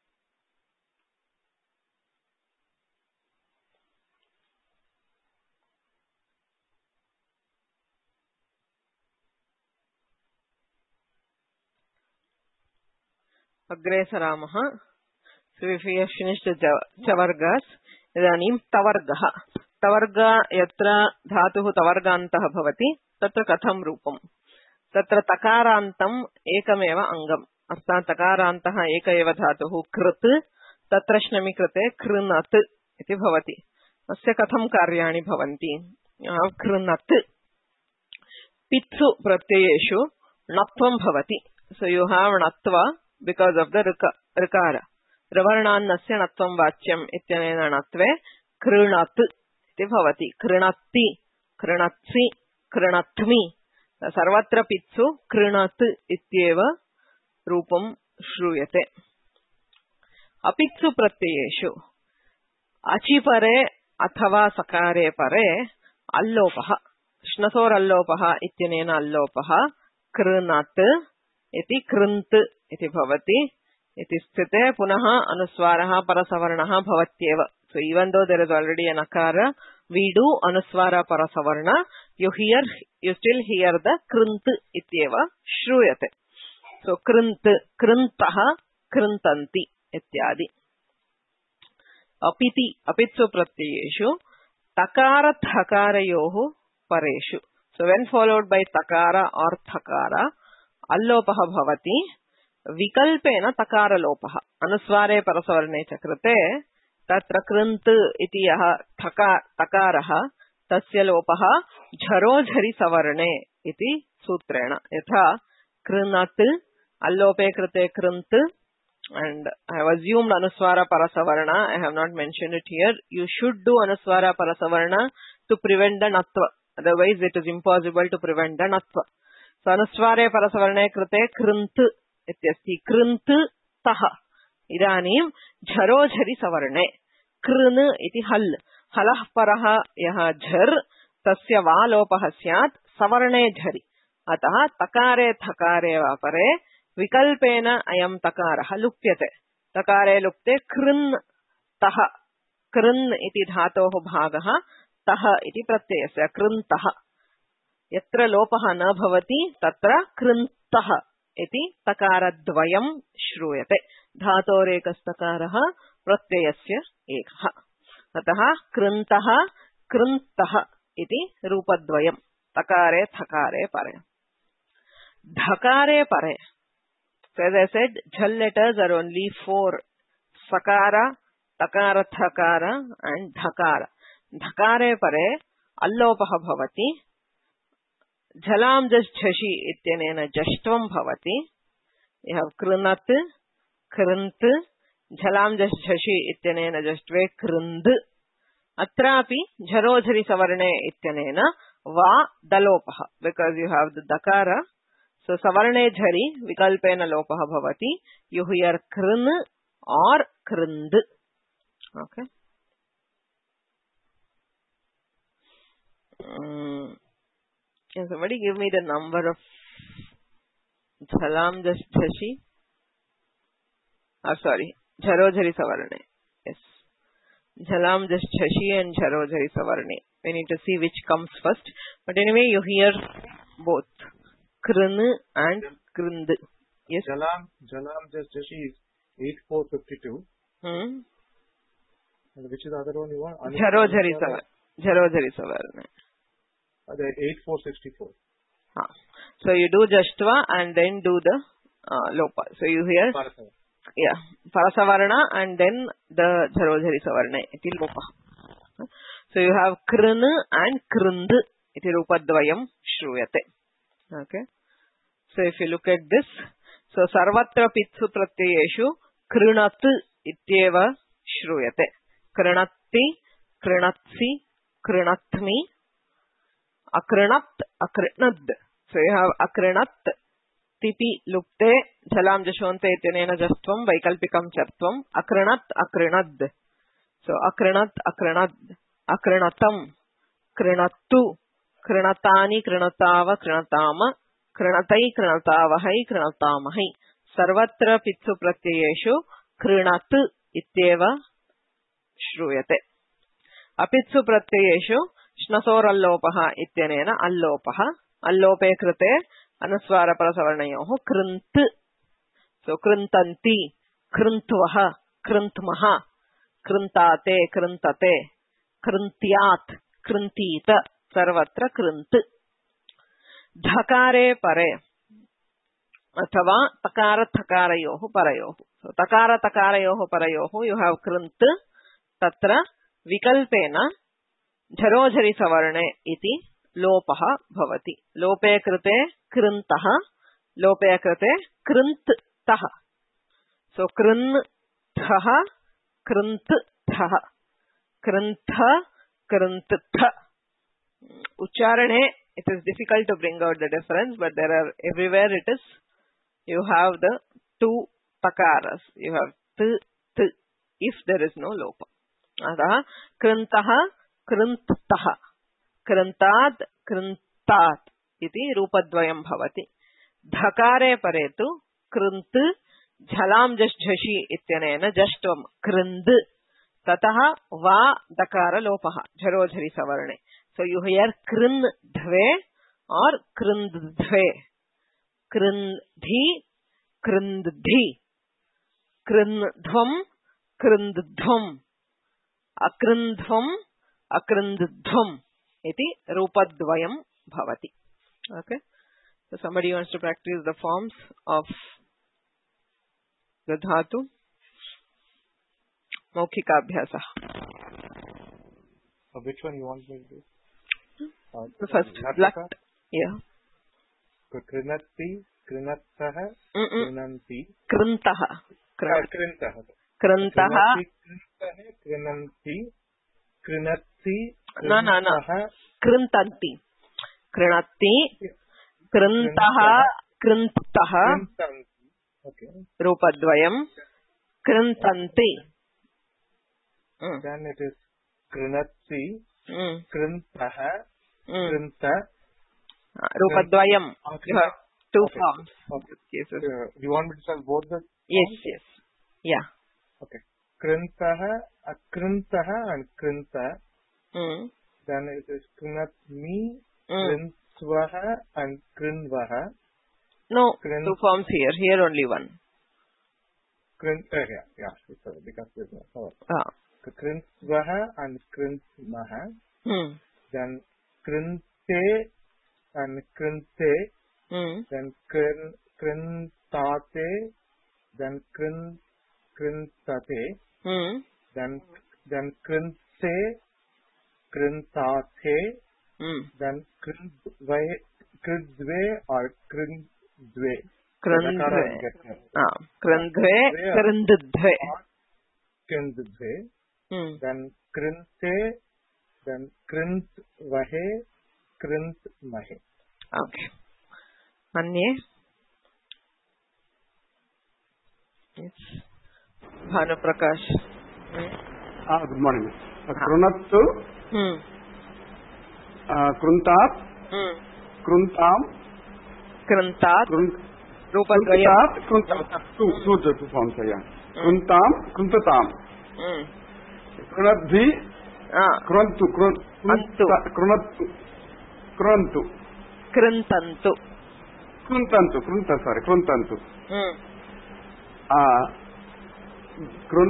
[SPEAKER 1] Agre Saramah. So if we have finished the chavargas, idanim tavargaha. Tavarga yatra dhatuhu tavargantah bhavati, tatra katham rupam. Tatra takarantam ekameva angam. Arthat takarantaha eka eva dhatuhu krit, tatra shnami krite krinat iti bhavati. Asya katham karyani bhavanti. You have krinat. Pitsu pratyayeshu natvam bhavati. So you have natva because of the rikara. Ravarnannasya natvam vachyam ityanena natve krinat iti bhavati. Krinatti, krinatsi, krinatmi. Sarvatra pitsu krinat ityeva rupam shruyate. Apitsu pratyayeshu achi pare athava sakare pare allopaha. Shnasor allopaha ityanena allopaha krinat iti krint iti bhavati. Iti sthite punaha anuswaraha parasavarnaha bhavatyeva. So even though there is already an akara, we do anuswara parasavarna. You hear, you still hear the krint ityeva shruyate. So krint, krintaha, krintanti ityadi. Apiti, apitsu pratyayeshu takara thakarayohu pareshu. So when followed by takara or thakara, allopaha bhavati. Vikalpena takara lopaha. Anusware parasavarne chakrate tatra krint iti yaha takaraha tasya lopaha jharo jhari savarne iti sutrena. Yatha krinat allope krite krint, and I have assumed anuswara parasavarna. I have not mentioned it here. You should do anuswara parasavarna to prevent the natva. Otherwise it is impossible to prevent the natva. So anusware parasavarne krite krint ityasti krint taha. Idanim jharo jhari savarne. Krin iti hal. Halah paraha yaha jhar tasya valopaha syat savarne jhari. Ataha takare thakare vapare vikalpena ayam takaraha lupyate. Takare lupte krin taha. Krin iti dhatoh bhagaha taha iti pratyayasya krin taha. Yatra lopaha na bhavati tatra krin taha iti takaradvayam shruyate. Dhatorekastakaaraha pratyayasya ekha. Ataha krintaha krintaha iti rupadvayam. Takare thakare pare. Dhakare pare. So as I said, jhal letters are only four. Sakara, takara thakara and dhakara. Dhakare pare allopaha bhavati. Jhalam jas jhashi ityanena jashtvam bhavati. You have krinat, krint, jhalam jas jhashi ityanena jashtve krind. Atrapi jharo jhari savarne ityanena va dalopaha. Because you have the dakara. So savarne jhari vikalpena lopaha bhavati. You hear krin or krind. Okay. Um, can somebody give me the number of Jhalam Jashi? Oh, sorry. Jharojhari Savarne. Yes. Jhalam Jashi and Jharojhari Savarne. We need to see which comes first. But anyway, you hear both. Krin and Krind. Yes.
[SPEAKER 3] Jalam, Jalam Jashi is eight four fifty-two.
[SPEAKER 1] Hmm.
[SPEAKER 3] And which is the other one you want?
[SPEAKER 1] Jharojhari Savarne. Jharojhari Savarne.
[SPEAKER 3] Uh, eight four sixty-four.
[SPEAKER 1] Ah. So you do Jashtva and then do the uh, Lopa. So you hear,
[SPEAKER 3] Parasava.
[SPEAKER 1] yeah, Parasavarna and then the Jharojhari Savarna. Iti Lopa. So you have Krin and Krind. Iti Rupadvayam Shruyate. Okay. So if you look at this, so Sarvatra Pitsu Pratyayeshu Krinat Ityeva Shruyate. Krinatti, Krinatsi, Krinatmi, Akrinat, Akrinad. So you have Akrinat, Tipi Lupte, Jhalam Jashonte Itinena Jastvam, Vaikalpikam Chartvam, Akrinat, Akrinad. So Akrinat, Akrinad, Akrinatam, Krinattu, Krinatani, Krinatava, Krinatama, Krinatai, Krinatavahai, Krinatamahai. Sarvatra Pitsu Pratyayeshu Krinat Ityeva Shruyate. Apitsu Pratyayeshu Shnasor Allopaha Ityanena Allopaha. Allope krite anuswara parasavarnayoh krint. So krintanti, krintvaha, krintmaha, krintate, krintate, krintyat, krintita, sarvatra krint. Dhakare pare athava takara takarayoh parayoh. So takara takarayoh parayoh you have krint tatra vikalpena Jharojhari Savarne iti Lopaha bhavati. Lope krite krintaha, lope krite krinttaha. So krinthaha, krinttaha, krintha, krinttha. Ucharane, it is difficult to bring out the difference, but there are everywhere it is. You have the two takaras. You have t, t, if there is no lopa. Adaha krintaha, krinttaha. Krintad, krintat iti rupadvayam bhavati. Dhakare paretu krint jhalam jashi ityanena jashtvam krind tataha va dakara lopaha jharojhari savarne. So you hear krin dhve or krindhve. Krindhi, krindhi. Krindhvam, krindhvam. Akrindhvam, akrindhvam. Iti rupadvayam bhavati. Okay. So somebody wants to practice the forms of the dhatu. Maukhika abhyasa.
[SPEAKER 3] So which one you want me to do? Uh,
[SPEAKER 1] the first. Lat. Yeah.
[SPEAKER 3] Krinatti, krinattaha, krinanti.
[SPEAKER 1] Krintaha.
[SPEAKER 3] Krintaha.
[SPEAKER 1] Krintaha.
[SPEAKER 3] Krinanti. Krinatti.
[SPEAKER 1] No, no, no. Krintanti. Krinatti. Krintaha. Krintaha.
[SPEAKER 3] Okay.
[SPEAKER 1] Rupadvayam. Krintanti. Mm.
[SPEAKER 3] Then it is Krinatsi.
[SPEAKER 1] Mm.
[SPEAKER 3] Krintaha.
[SPEAKER 1] Mm.
[SPEAKER 3] Krinta.
[SPEAKER 1] Rupadvayam.
[SPEAKER 3] Okay.
[SPEAKER 1] You have two
[SPEAKER 3] okay.
[SPEAKER 1] forms.
[SPEAKER 3] Okay.
[SPEAKER 1] Cases.
[SPEAKER 3] Uh, you want me to tell both the?
[SPEAKER 1] Yes,
[SPEAKER 3] forms?
[SPEAKER 1] yes. Yeah.
[SPEAKER 3] Okay. Krintaha, akrintaha, and krinta.
[SPEAKER 1] Mm.
[SPEAKER 3] Then it is krinatmi,
[SPEAKER 1] Mm.
[SPEAKER 3] krinsvaha, and krinvaha.
[SPEAKER 1] No,
[SPEAKER 3] Krin-
[SPEAKER 1] two forms here. Here only one.
[SPEAKER 3] Krin, uh, yeah, yeah, it's, uh, because there's no. Oh.
[SPEAKER 1] Ah.
[SPEAKER 3] Krinsvaha and krinsmaha.
[SPEAKER 1] Mm.
[SPEAKER 3] Then krinte and krinte.
[SPEAKER 1] Mm.
[SPEAKER 3] Then krin, krintate. Then krin, krintate.
[SPEAKER 1] Mm.
[SPEAKER 3] Then then krinte, krintate.
[SPEAKER 1] Mm.
[SPEAKER 3] Then krindve, krindve or krindve.
[SPEAKER 1] Krindve. Ah. Krindve, krindve.
[SPEAKER 3] Krindve.
[SPEAKER 1] Mm.
[SPEAKER 3] Then krinte, then krindvahe, krindmahe.
[SPEAKER 1] Okay. Anye. Yes. Bhanuprakash.
[SPEAKER 3] Ah, good morning. Krunattu,
[SPEAKER 1] Hmm.
[SPEAKER 3] Kruntat,
[SPEAKER 1] Hmm.
[SPEAKER 3] Kruntam,
[SPEAKER 1] Krantat.
[SPEAKER 3] Krunt,
[SPEAKER 1] Rupadvayam.
[SPEAKER 3] Kruntat, Kruntat. Two, two, two forms, yeah. Kruntam, Kruntatam.
[SPEAKER 1] Hmm.
[SPEAKER 3] Krunadhi,
[SPEAKER 1] Ah.
[SPEAKER 3] Kruntu,
[SPEAKER 1] Antu.
[SPEAKER 3] Krunattu, Kruntu.
[SPEAKER 1] Krantantu.
[SPEAKER 3] Kruntantu, Krunta, sorry, Kruntantu.
[SPEAKER 1] Hmm.
[SPEAKER 3] Ah, Krun.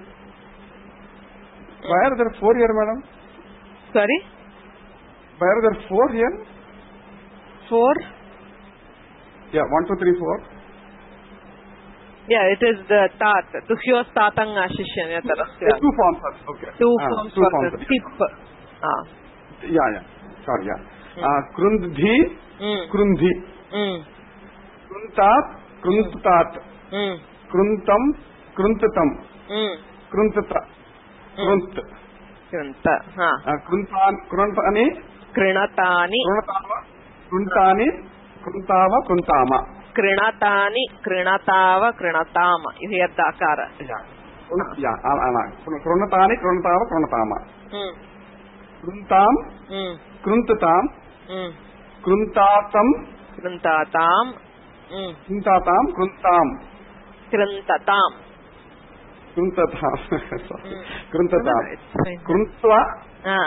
[SPEAKER 3] Why are there four here, madam?
[SPEAKER 1] Sorry?
[SPEAKER 3] Why are there four here?
[SPEAKER 1] Four?
[SPEAKER 3] Yeah, one, two, three, four.
[SPEAKER 1] Yeah, it is the tat. Duhyos tatang ashishyan
[SPEAKER 3] Yeah,
[SPEAKER 1] yatarasya.
[SPEAKER 3] two forms, okay.
[SPEAKER 1] Two
[SPEAKER 3] Ah,
[SPEAKER 1] forms
[SPEAKER 3] two
[SPEAKER 1] for
[SPEAKER 3] forms.
[SPEAKER 1] the tip. Ah.
[SPEAKER 3] Yeah, yeah. Sorry, yeah. Uh, Krundhi,
[SPEAKER 1] Hmm.
[SPEAKER 3] Krundhi.
[SPEAKER 1] Hmm.
[SPEAKER 3] Kruntat, Kruntat.
[SPEAKER 1] Hmm.
[SPEAKER 3] Kruntam, Kruntatam.
[SPEAKER 1] Hmm.
[SPEAKER 3] Kruntata. Krunt.
[SPEAKER 1] Kranta. Ha.
[SPEAKER 3] Uh, Kruntan, Kruntani,
[SPEAKER 1] Krinatani.
[SPEAKER 3] Krunatava, Kruntani, Kruntava, Kruntama.
[SPEAKER 1] Krinatani. Krinatava. Krinatama. You hear the akara.
[SPEAKER 3] Yeah. Krun- Yeah, ah, ah, Krunatani, Krunatava, Krunatama.
[SPEAKER 1] Hmm.
[SPEAKER 3] Kruntam,
[SPEAKER 1] Hmm.
[SPEAKER 3] Kruntatam,
[SPEAKER 1] Hmm.
[SPEAKER 3] Kruntatam,
[SPEAKER 1] Krintatam. Hmm.
[SPEAKER 3] Kruntatam, Kruntam.
[SPEAKER 1] Krintatam.
[SPEAKER 3] Kruntatam.
[SPEAKER 1] Hmm.
[SPEAKER 3] Kruntatam.
[SPEAKER 1] No, no, it's fine.
[SPEAKER 3] Kruntva,
[SPEAKER 1] Ah.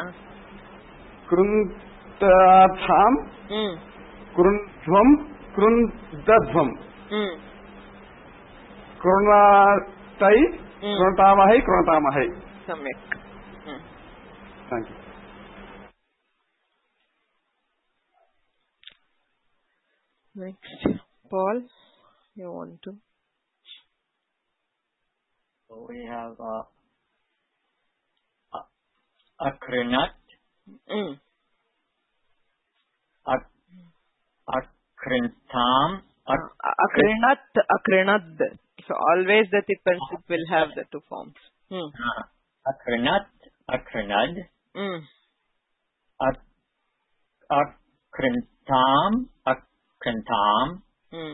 [SPEAKER 3] Kruntatham,
[SPEAKER 1] Hmm.
[SPEAKER 3] Krundvam, Krundadvam.
[SPEAKER 1] Hmm.
[SPEAKER 3] Krunatai,
[SPEAKER 1] Hmm.
[SPEAKER 3] Krunatamahai, Krunatamahai.
[SPEAKER 1] Samyak. Hmm.
[SPEAKER 3] Thank you.
[SPEAKER 1] Next. Paul, you want to?
[SPEAKER 4] So we have uh, akrinat,
[SPEAKER 1] Hmm.
[SPEAKER 4] ak, akrintam, ak,
[SPEAKER 1] Akrinat, akrinad. So always the tip and sip will have the two forms. Hmm.
[SPEAKER 4] uh, akrinat, akrinad,
[SPEAKER 1] Hmm.
[SPEAKER 4] ak, akrintam, akrintam,
[SPEAKER 1] Hmm.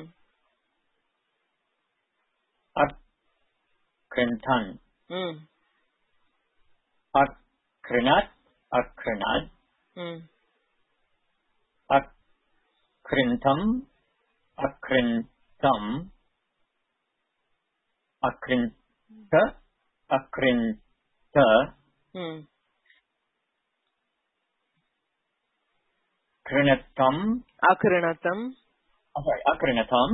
[SPEAKER 4] akrintan,
[SPEAKER 1] Hmm.
[SPEAKER 4] akrinat, akrinad,
[SPEAKER 1] Hmm.
[SPEAKER 4] akrintam, akrintam, akrinta, akrinta,
[SPEAKER 1] Hmm.
[SPEAKER 4] krinatam,
[SPEAKER 1] Akrinatam.
[SPEAKER 4] oh, sorry, akrinatam,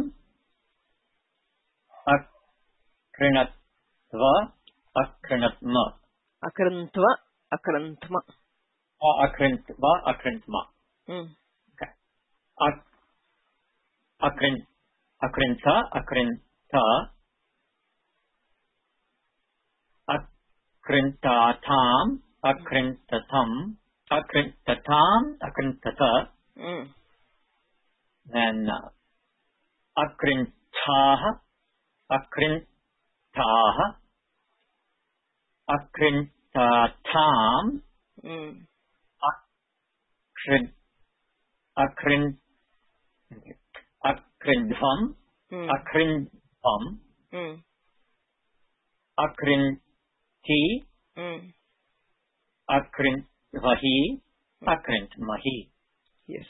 [SPEAKER 4] akrinatva, akrinatma,
[SPEAKER 1] Akrintva. Akrintma.
[SPEAKER 4] oh, akrintva, akrintma.
[SPEAKER 1] Hmm.
[SPEAKER 4] Okay. Ak, akrin, akrinta, akrinta, akrintatam, akrintatam, akrintatam, akrintata,
[SPEAKER 1] Hmm.
[SPEAKER 4] then uh, akrintaha, akrintaha, akrintatam,
[SPEAKER 1] Hmm.
[SPEAKER 4] akrin, akrin, akrindvam,
[SPEAKER 1] Hmm.
[SPEAKER 4] akrindvam,
[SPEAKER 1] Hmm.
[SPEAKER 4] akrinti,
[SPEAKER 1] Hmm.
[SPEAKER 4] akrintvahi, akrintmahi.
[SPEAKER 1] Yes.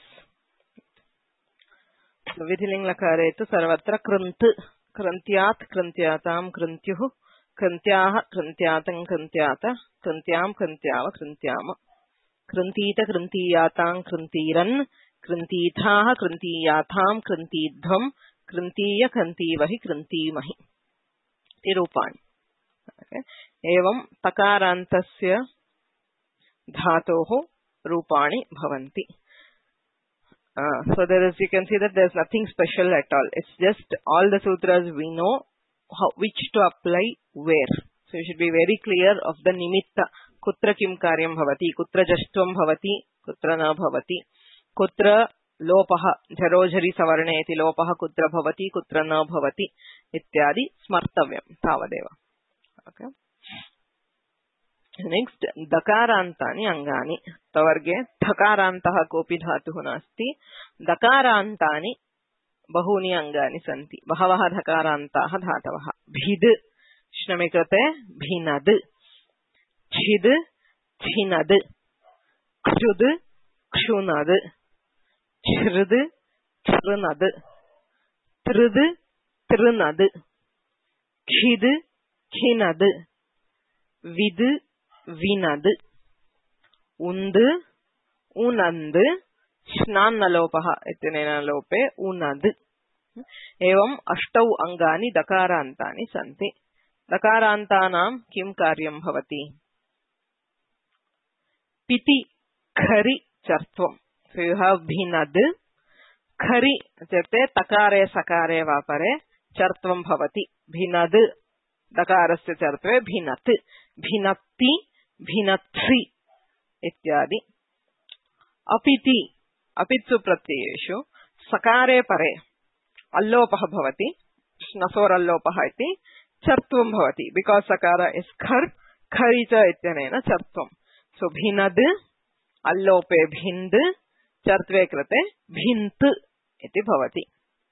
[SPEAKER 1] So vidhiling lakare tu sarvatra krant. Krantyat, krantyatam, krantyuh. Krantyaha, krantyatam, krantyata. Krantyam, krantyava, krantyama. Krantita, krantiyatang, krantiran. Krantithaha, krantiyatham, krantidhvam. Krantiya, krantivahi, krantimahi. Tirupani. Okay. Evam takarantasya dhatoho rupani bhavanti. Uh, so there is, you can see that there is nothing special at all. It's just all the sutras we know how, which to apply where. So you should be very clear of the nimitta. Kutra kim karyam bhavati, kutra jashtvam bhavati, kutra na bhavati, kutra lopaha, jarojari savarne iti lopaha kutra bhavati, kutra na bhavati, ityadi smartavyam, tavadeva. Okay. Next, dakarantani angani. Tavarge, dhakarantaha kopi dhatuh nasti. Dakarantani bahuni angani santi. Bahavaha dhakarantaha dhatavaha. Bhid Shnami krite bhinad. Chid chinad. Kshud kshunad. Chrd chrnad. Trd trnad. Khid khinad. Vid vinad. Und unand. श्नान्नलोपः इत्यनेन लोपे उनद् एवं अष्टौ अंगानि दकारान्तानि सन्ति दकारान्तानां किं कार्यं भवति पिति खरि चर्त्वं so you have भिनद् खरि इत्युक्ते तकारे सकारे वा परे चर्त्वं भवति भिनद् दकारस्य चर्त्वे भिनत् भिनत्ति भिनत्सि इत्यादि अपिति अपित्सु प्रत्ययेषु सकारे परे अल्लोपः भवति श्नसोरल्लोपः इति चर्त्वं भवति बिकॉज सकार इस् खर् खरि च इत्यनेन चर्त्वं सो भिनद् अल्लोपे भिन्द् चर्त्वे कृते भिन्त् इति भवति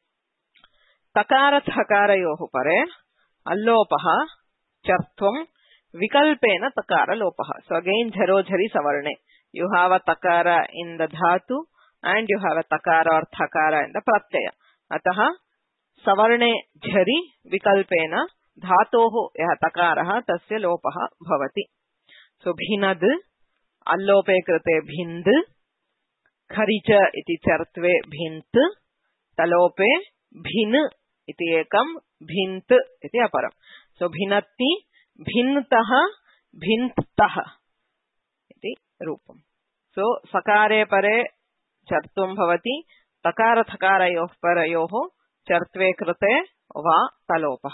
[SPEAKER 1] तकार थकारयोः परे अल्लोपः चर्त्वं विकल्पेन तकारलोपः सो अगेन झरोझरि सवर्णे you have a takara in the dhatu and you have a takara or thakara in the pratyaya. Ataha savarne jhari vikalpena dhatoho yah takaraha tasya lopaha bhavati. So bhinad allope krite bhind kharicha iti chartve bhint talope bhin iti ekam bhint iti aparam. So bhinatti bhintaha bhintah iti रूपम so सकारे परे चर्त्वं भवति तकार थकारयोः परयोः चर्त्वे कृते वा तलोपः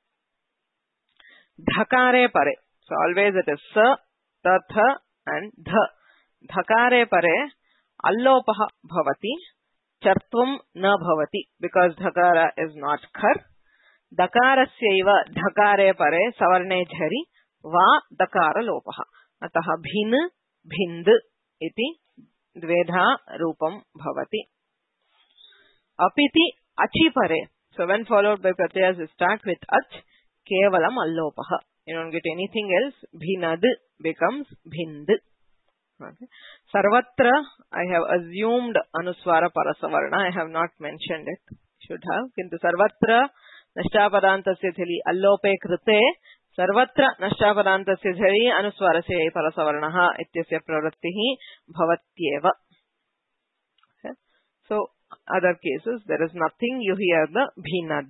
[SPEAKER 1] धकारे परे so always it is स तथ एंड ध धकारे परे अल्लोपः भवति चर्त्वं न भवति बिकॉज धकार इज नॉट खर दकारस्यैव धकारे परे सवर्णे झरि वा दकार लोपः अतः भिन् भिन्द इति द्वेधा रूपं भवति अपिति अचि परे so when followed by pratyas start with ach kevalam allopah you don't get anything else bhinad becomes bhind okay. Sarvatra I have assumed anuswara parasavarna I have not mentioned it should have kintu sarvatra nashtapadantasya thili allope krite सर्वत्र नष्टापदान्तस्य झरि अनुस्वारस्य परसवर्णः इत्यस्य प्रवृत्तिः भवत्येव so other cases there is nothing you hear the bhinad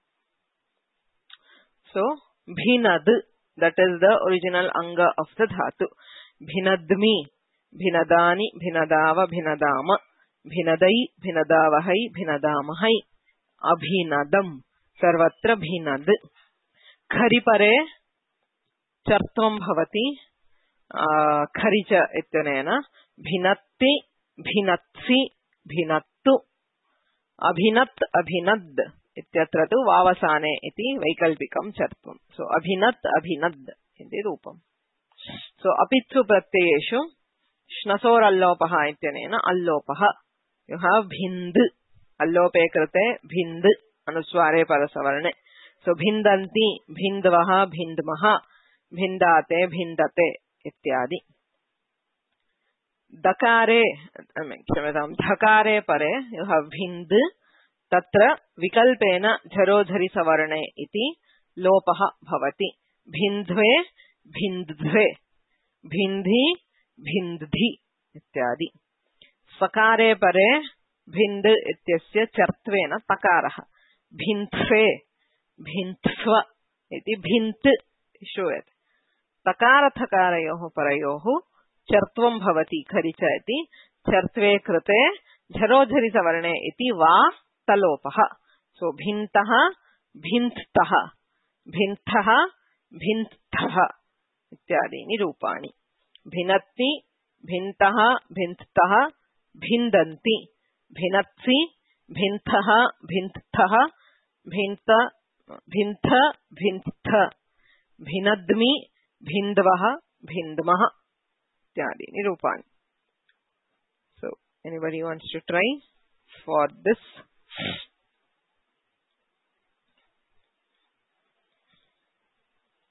[SPEAKER 1] so bhinad that is the original anga of the dhatu bhinadmi bhinadani bhinadava bhinadama bhinadai bhinadavahai bhinadamahai abhinadam सर्वत्र bhinad खरि परे चर्त्वं भवति खरिच इत्यनेन भिनत्ति भिनत्सि भिनत्तु अभिनत् अभिनद् इत्यत्र तु वावसाने इति वैकल्पिकं चर्त्वं सो अभिनत् अभिनद् इति रूपम् सो अपित्सु प्रत्ययेषु श्नसोरल्लोपः इत्यनेन अल्लोपः यु हाव् भिन्द् अल्लोपे कृते भिन्द् अनुस्वारे परसवर्णे सो भिन्दन्ति भिन्दवः भिन्दमः भिन्दाते भिन्दते इत्यादि दकारे क्षम्यतां धकारे परे यु हाव् भिन्द् तत्र विकल्पेन झरोझरि सवर्णे इति लोपः भवति भिन्ध्वे भिन्ध्वे भिन्धि भिन्धि इत्यादि सकारे परे भिन्द इत्यस्य चर्त्वेन तकारः भिन्त्वे भिन्त्स्व इति भिन्त् श्रूयते तकार थकारयोः परयोः चर्त्वं भवति खरिच इति चर्त्वे कृते झरोझरि सवर्णे इति वा तलोपः सो भिन्तः भिन्त्तः भिन्थः भिन्त्थः इत्यादीनि रूपाणि भिनत्ति भिन्तः भिन्त्तः भिन्दन्ति भिनत्सि भिन्थः भिन्त्थः भिन्त भिन्थ भिन्त्थ भिनद्मि भिन्दवः भिन्दमः इत्यादीनि रूपाणि so anybody wants to try for this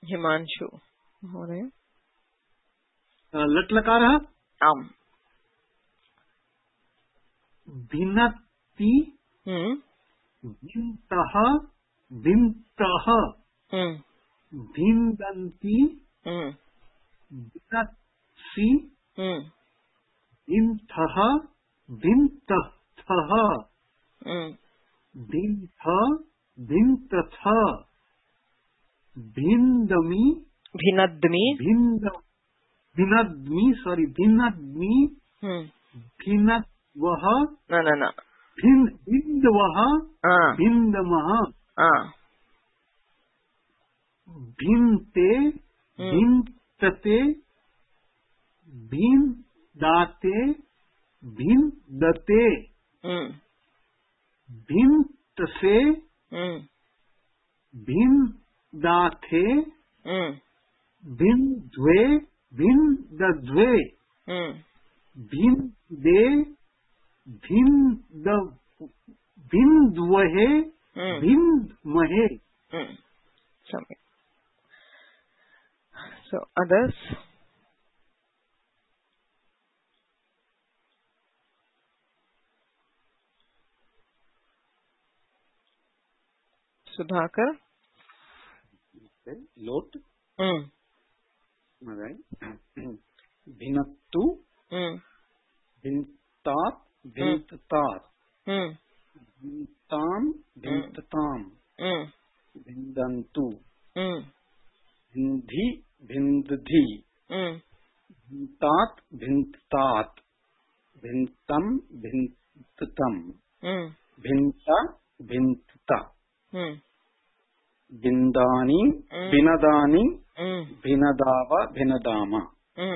[SPEAKER 1] Himanshu महोदय।
[SPEAKER 5] लट् लकारः
[SPEAKER 1] आम्।
[SPEAKER 5] भिन्नति
[SPEAKER 1] हम्म
[SPEAKER 5] भिन्तः भिन्तः
[SPEAKER 1] हम्म
[SPEAKER 5] भिन्दन्ति
[SPEAKER 1] हम्म
[SPEAKER 5] भिन्नत्सि
[SPEAKER 1] हम्म
[SPEAKER 5] भिन्थः भिन्तस्थः
[SPEAKER 1] हम्म
[SPEAKER 5] भिन्थ भिन्तथ भिन्दमि
[SPEAKER 1] भिनद्मि
[SPEAKER 5] भिन्द भिनद्मि सॉरी भिनद्मि
[SPEAKER 1] हम्म
[SPEAKER 5] भिनद्वः
[SPEAKER 1] न न न
[SPEAKER 5] भिन् भिन्दवः
[SPEAKER 1] आ
[SPEAKER 5] भिन्दमः
[SPEAKER 1] आ
[SPEAKER 5] भिन्ते भिन्तते भिन्दाते भिन्दते
[SPEAKER 1] हम्म
[SPEAKER 5] भिन्तसे
[SPEAKER 1] हम्म
[SPEAKER 5] भिन्दाथे
[SPEAKER 1] हम्म
[SPEAKER 5] भिन्द्वे भिन्दद्वे
[SPEAKER 1] हम्म
[SPEAKER 5] भिन्दे भिन्द भिन्द्वहे
[SPEAKER 1] हम्म
[SPEAKER 5] भिन्द्महे।
[SPEAKER 1] हम्म सम्यक्। So others. Sudhakar.
[SPEAKER 6] लोट
[SPEAKER 1] हम्म
[SPEAKER 6] भिन्नत्तु
[SPEAKER 1] हम्म
[SPEAKER 6] भिन्तात् भिन्नतात्
[SPEAKER 1] हम्म
[SPEAKER 6] भिन्ताम् भिन्नताम्
[SPEAKER 1] हम्म
[SPEAKER 6] भिन्दन्तु
[SPEAKER 1] हम्म
[SPEAKER 6] भिन्धि भिन्दधि
[SPEAKER 1] हम्म
[SPEAKER 6] भिन्तात् भिन्नतात् भिन्तं भिन्नतम्
[SPEAKER 1] हम्म
[SPEAKER 6] भिन्त भिन्नता
[SPEAKER 1] हम्म
[SPEAKER 6] भिन्दानि
[SPEAKER 1] Mm.
[SPEAKER 6] भिनदानि
[SPEAKER 1] हम्म
[SPEAKER 6] भिनदाव भिनदाम
[SPEAKER 1] हम्म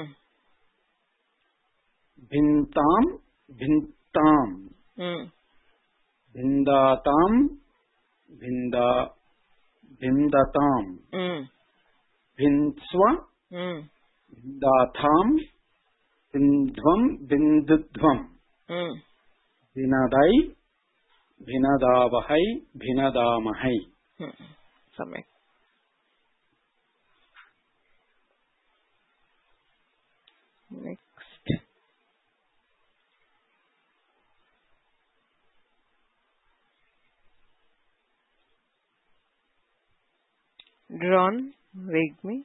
[SPEAKER 6] भिन्ताम् भिन्ताम्
[SPEAKER 1] हम्म
[SPEAKER 6] भिन्दाताम् भिन्दा भिन्दताम्
[SPEAKER 1] हम्म
[SPEAKER 6] भिन्स्व
[SPEAKER 1] हम्म
[SPEAKER 6] भिन्दाथाम् भिन्ध्वम् भिन्दिध्वम्
[SPEAKER 1] हम्म
[SPEAKER 6] भिनदै भिनदावहै भिनदामहै।
[SPEAKER 1] हम्म सम्यक्। Next. Drawn, read me.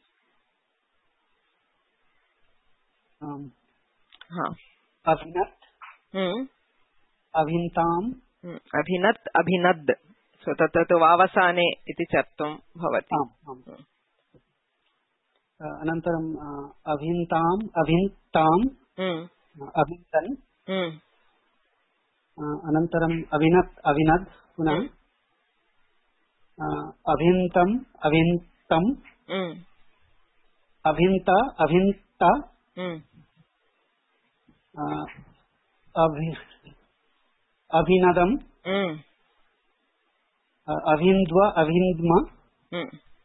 [SPEAKER 1] हाँ।
[SPEAKER 2] अभिनत
[SPEAKER 1] हम्म
[SPEAKER 2] अभिन्ताम
[SPEAKER 1] हम्म, अभिनत् अभिनद् सो तत्र तु वावसाने इति चर्तुं भवति।
[SPEAKER 2] आम् आम् अनन्तरं अभिन्ताम् अभिन्ताम्
[SPEAKER 1] हम्म
[SPEAKER 2] अभिन्तन्
[SPEAKER 1] हम्म
[SPEAKER 2] अनन्तरम् अभिनत् अभिनद् पुनः
[SPEAKER 1] हम्म
[SPEAKER 2] अभिन्तम् अभिन्तम्
[SPEAKER 1] हम्म
[SPEAKER 2] अभिन्त अभिन्त
[SPEAKER 1] हम्म
[SPEAKER 2] अभि अभिनदम्
[SPEAKER 1] हम्म
[SPEAKER 2] अभिन्द्व अभिन्द्म
[SPEAKER 1] हम्म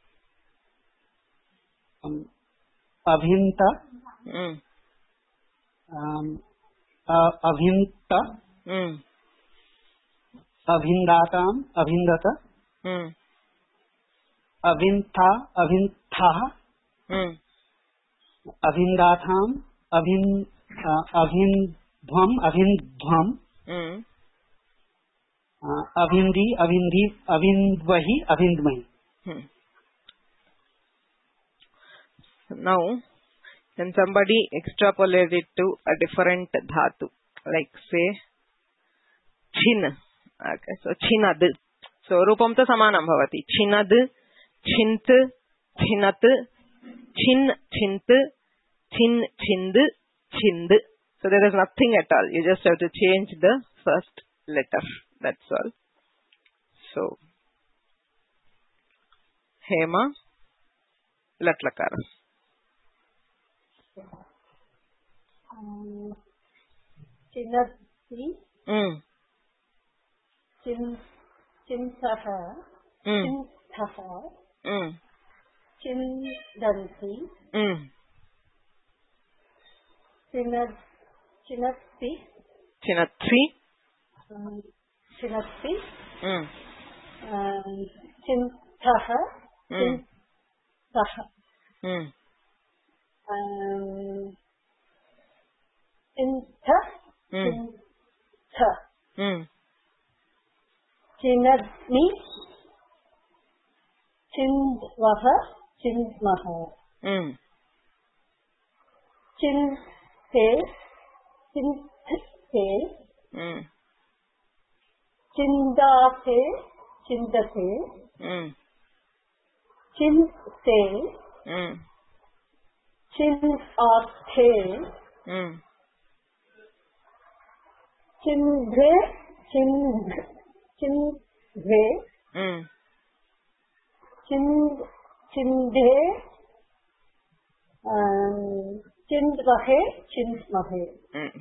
[SPEAKER 2] अभिन्त
[SPEAKER 1] हम्म
[SPEAKER 2] अभिन्त
[SPEAKER 1] हम्म
[SPEAKER 2] अभिन्दाताम् अभिन्दत
[SPEAKER 1] हम्म
[SPEAKER 2] अभिन्था अभिन्थः
[SPEAKER 1] हम्म
[SPEAKER 2] अभिन्दाथाम् अभिन् अभिन्ध्वम् अभिन्ध्वम्
[SPEAKER 1] हम्म
[SPEAKER 2] अभिन्दी अभिन्दी अभिन्द्वहि अभिन्द्महि।
[SPEAKER 1] Hmm. Now, when somebody extrapolate it to a different dhatu, like say, chin. Okay, so chinad. So rupam to samanam bhavati. Chinad, chint, chinat, chin, chint, chin, chind, chind. So there is nothing at all. You just have to change the first letter. That's all. So, Hema, Latlakara.
[SPEAKER 7] Chinati,
[SPEAKER 1] Mm.
[SPEAKER 7] Chin, Chintaha,
[SPEAKER 1] Mm.
[SPEAKER 7] Chintaha,
[SPEAKER 1] Mm.
[SPEAKER 7] Chindanti,
[SPEAKER 1] Mm.
[SPEAKER 7] Chinad, Chinati,
[SPEAKER 1] Chinatri.
[SPEAKER 7] um, Chinati,
[SPEAKER 1] Mm.
[SPEAKER 7] um, Chintaha,
[SPEAKER 1] Mm.
[SPEAKER 7] सः
[SPEAKER 1] हम्म
[SPEAKER 7] चिन्थ
[SPEAKER 1] हम्म
[SPEAKER 7] चिन्थ
[SPEAKER 1] हम्म
[SPEAKER 7] चिनद्मि चिन्वः चिन्मः
[SPEAKER 1] हम्म
[SPEAKER 7] चिन्ते चिन्थे
[SPEAKER 1] हम्म
[SPEAKER 7] चिन्दाते चिन्तते
[SPEAKER 1] हम्म
[SPEAKER 7] चिन्ते
[SPEAKER 1] हम्म
[SPEAKER 7] चिन्आस्थे
[SPEAKER 1] हम्म
[SPEAKER 7] चिन्धे चिन्ध चिन्धे
[SPEAKER 1] हम्म
[SPEAKER 7] चिन्द चिन्धे चिन्वहे चिन्महे
[SPEAKER 1] हम्म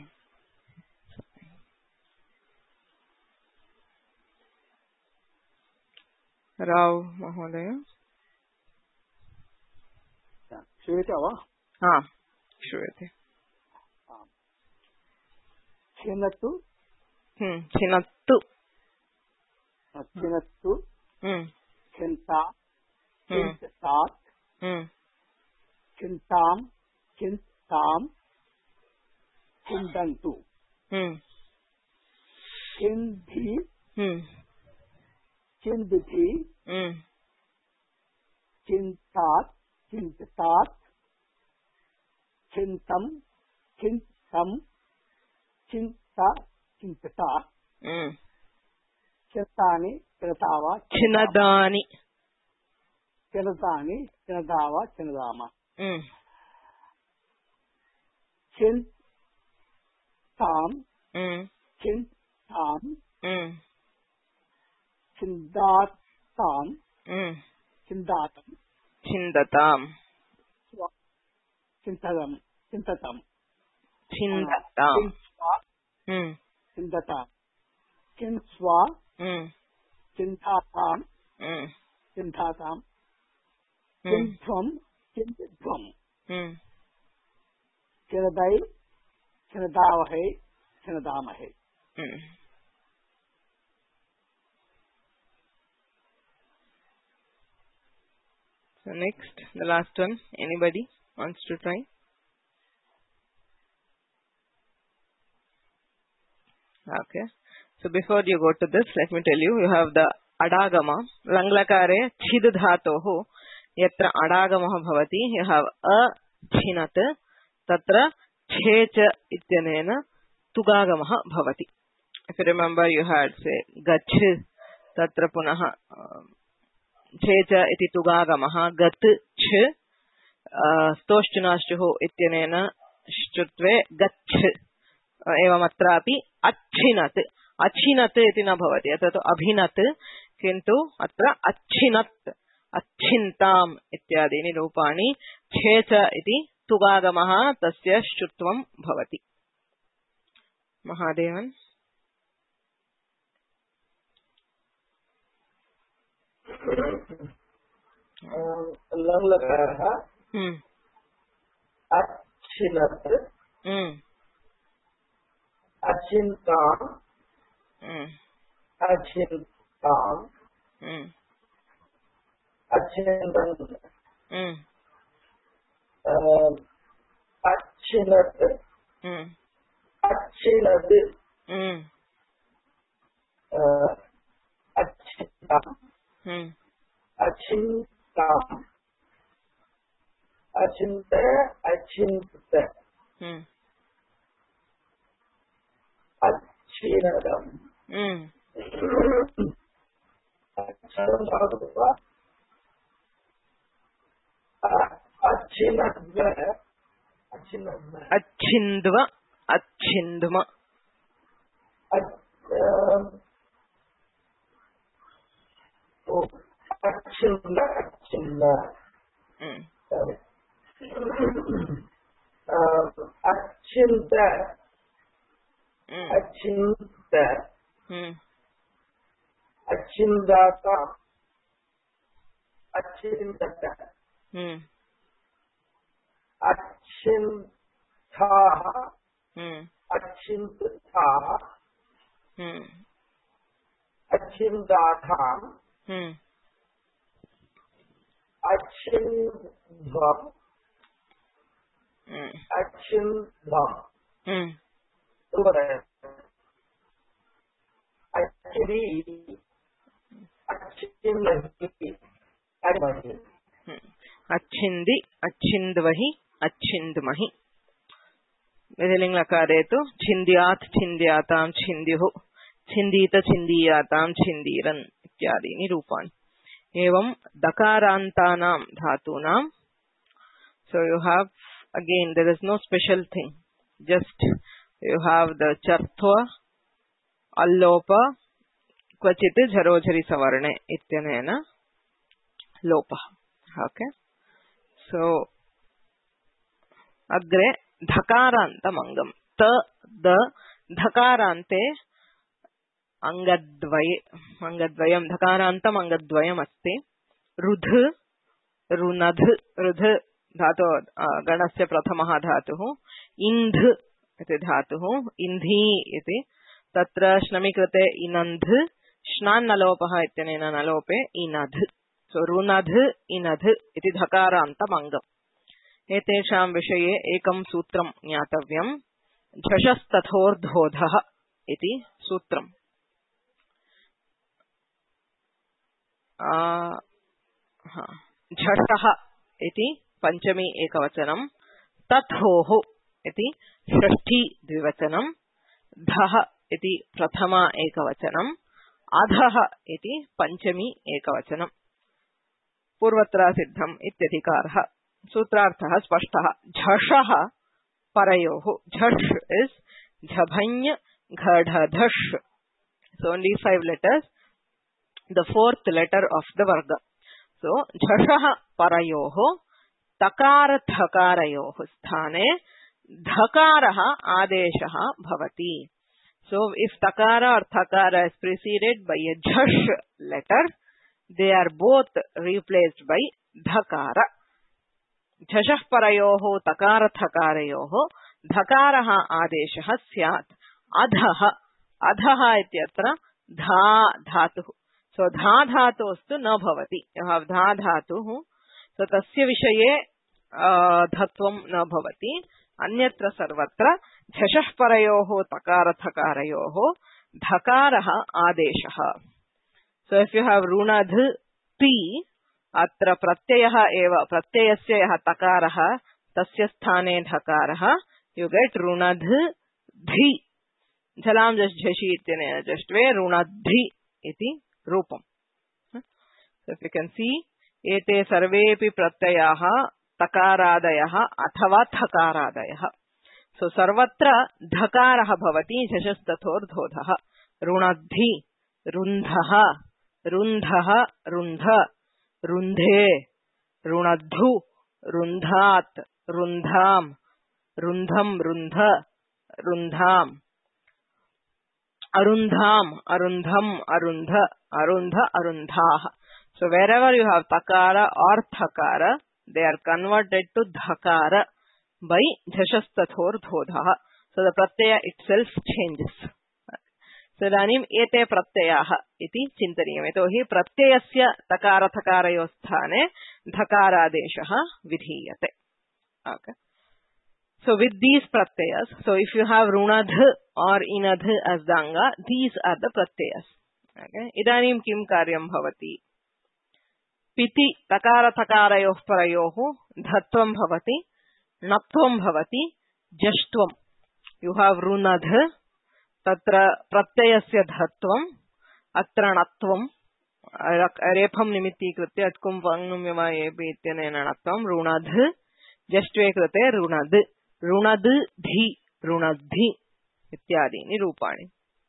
[SPEAKER 1] राव महोदय
[SPEAKER 5] श्रूयते वा?
[SPEAKER 1] हाँ श्रूयते।
[SPEAKER 5] छिनत्तु
[SPEAKER 1] हम्म छिनत्तु
[SPEAKER 5] छिनत्तु
[SPEAKER 1] हम्म
[SPEAKER 5] चिन्ता
[SPEAKER 1] हम्म
[SPEAKER 5] चिन्तात्
[SPEAKER 1] हम्म
[SPEAKER 5] चिन्तां चिन्तां चिन्तन्तु
[SPEAKER 1] हम्म
[SPEAKER 5] चिन्धि
[SPEAKER 1] हम्म
[SPEAKER 5] चिन्दिति
[SPEAKER 1] हम्म
[SPEAKER 5] चिन्तात् चिन्तात् चिन्तं चिन्तं चिन्ता चिन्तता
[SPEAKER 1] हम्म
[SPEAKER 5] चिन्तानि चिन्तावा
[SPEAKER 1] छिनदानि
[SPEAKER 5] चिन्तानि चिन्तावा चिन्ताम
[SPEAKER 1] हम्म
[SPEAKER 5] चिन्तां
[SPEAKER 1] हम्म
[SPEAKER 5] चिन्तां
[SPEAKER 1] हम्म
[SPEAKER 5] चिन्तातां
[SPEAKER 1] हम्म
[SPEAKER 5] चिन्तातं
[SPEAKER 1] छिन्दताम्
[SPEAKER 5] चिन्ततं चिन्ततं
[SPEAKER 1] छिन्दताम्
[SPEAKER 5] चिन्त्वा
[SPEAKER 1] हम्म
[SPEAKER 5] चिन्तता चिन्त्वा
[SPEAKER 1] हम्म
[SPEAKER 5] चिन्तातां
[SPEAKER 1] हम्म
[SPEAKER 5] चिन्तातां
[SPEAKER 1] हम्म
[SPEAKER 5] चिन्ध्वं चिन्ध्वं
[SPEAKER 1] हम्म
[SPEAKER 5] चिरदै चिरदावहै चिरदामहै
[SPEAKER 1] हम्म So next, the last one. Anybody wants to try? Okay. So before you go to this, let me tell you, you have the adagama. Langlakare chid dhatoho yatra adagamaha bhavati. You have a chinat tatra checha ityanena tugagamaha bhavati. If you remember, you had say gach tatra punaha checha iti tugagamaha gat ch stoshtunastuho ityanena shtutve gach एवमत्रापि अच्छिनत् अच्छिनत् इति न भवति अत्र तु अभिनत् किन्तु अत्र अच्छिनत् अच्छिन्ताम् इत्यादीनि रूपाणि छेच इति तुगागमः तस्य श्चुत्वं भवति। महादेवन्
[SPEAKER 8] लङ्लकारः अच्छिनत् अचिन्ताम् अचिन्ताम् अचिन्तन् अच्छिनत् अच्छिनद् अच्छिन्ताम् अचिन्ताम् अचिन्त अचिन्त अच्छिनदम्
[SPEAKER 1] अच्छिन्द्व अच्छिन्द्म
[SPEAKER 8] अच्छिन्न अच्छिन्न अच्छिन्त अच्छिन्त अच्छिन्दाता अच्छिन्दत अच्छिन्ताः अच्छिन्ताः अच्छिन्दाताम् अच्छिन्द्वम् अच्छिन्द्वम् अच्छिन्दी
[SPEAKER 1] अच्छिन्दी अच्छिन्द्वहि अच्छिन्द्महि विधिलिंग लकारे तो छिन्द्यात् छिन्द्यातां छिन्द्युः छिन्दीत छिन्दीयातां छिन्दीरन् इत्यादीनि रूपाणि एवं दकारान्तानां धातूनां so you have again there is no special thing just you have the chartva allopa क्वचित् झरोझरि सवर्णे इत्यनेन लोपः okay so अग्रे धकारान्तमङ्गम् त द धकारान्ते अङ्गद्वये अङ्गद्वयं धकारान्तम् अङ्गद्वयम् अस्ति रुध रुनध रुध धातु गणस्य प्रथमः धातुः इन्ध इति धातुः इन्धी इति तत्र श्नमीकृते इनन्ध श्नान्नलोपः इत्यनेन नलोपे इनध सो रुनध इनध इति धकारान्तमङ्गम् एतेषां विषये एकं सूत्रं ज्ञातव्यम् झषस्तथोर्धोधः इति सूत्रम् झषः इति पंचमी एकवचनं तथोः इति षष्ठी द्विवचनं धः इति प्रथमा एकवचनं अधः इति पंचमी एकवचनं पूर्वत्र सिद्धम् इत्यधिकारः सूत्रार्थः स्पष्टः झषः परयोः झष इज झभञ् घढधष so only five letters the fourth letter of the varga so झषः परयोः तकार धकारयोः स्थाने धकारः आदेशः भवति so if takara or thakara is preceded by a झष letter they are both replaced by धकार झषः परयोः तकार थकारयोः धकारः आदेशः स्यात् अधः अधः इत्यत्र धा धातुः सो धा धातोस्तु न भवति यः धा धातुः सो तस्य विषये धत्वं न भवति अन्यत्र सर्वत्र झषः परयोः तकार थकारयोः धकारः आदेशः सो इफ यू हैव ऋणध ति अत्र प्रत्ययः एव प्रत्ययस्य यः तकारः तस्य स्थाने ढकारः यु गेट् ऋणध धि झलां जश् झषि इत्यनेन जष्ट्वे ऋणद्धि इति रूपम् इफ यू कैन सी एते सर्वेपि प्रत्ययाः तकारादयः अथवा थकारादयः सो सर्वत्र धकारः भवति झषस्तथोर्धोधः ऋणद्धि रुन्धः रुन्धः रुन्ध रुन्धे रुणद्धु रुन्धात् रुन्धाम् रुन्धम् रुन्ध रुन्धाम् अरुन्धाम् अरुन्धम् अरुन्ध अरुन्ध अरुन्धाः so wherever you have takara or thakara they are converted to dhakara by झषस्तथोर्धोधः so the pratyaya itself changes so इदानीम् एते प्रत्ययाः इति चिन्तनीयम् यतोहि प्रत्ययस्य तकारथकारयोः स्थाने धकारादेशः विधीयते okay so with these pratyayas so if you have runadh or inadh as the anga these are the pratyayas okay इदानीं किं कार्यं भवति पिति तकारथकारयोः परयोः धत्वं भवति नत्वं भवति जष्ट्वं you have runadh तत्र प्रत्ययस्य धत्वम् अत्र णत्वं रेफं निमित्तीकृत्य अट्कुं वङ्नुम्यमायेपि इत्यनेन णत्वं ऋणध जष्ट्वे कृते ऋणद् ऋणद् धि ऋणद्धि इत्यादीनि रूपाणि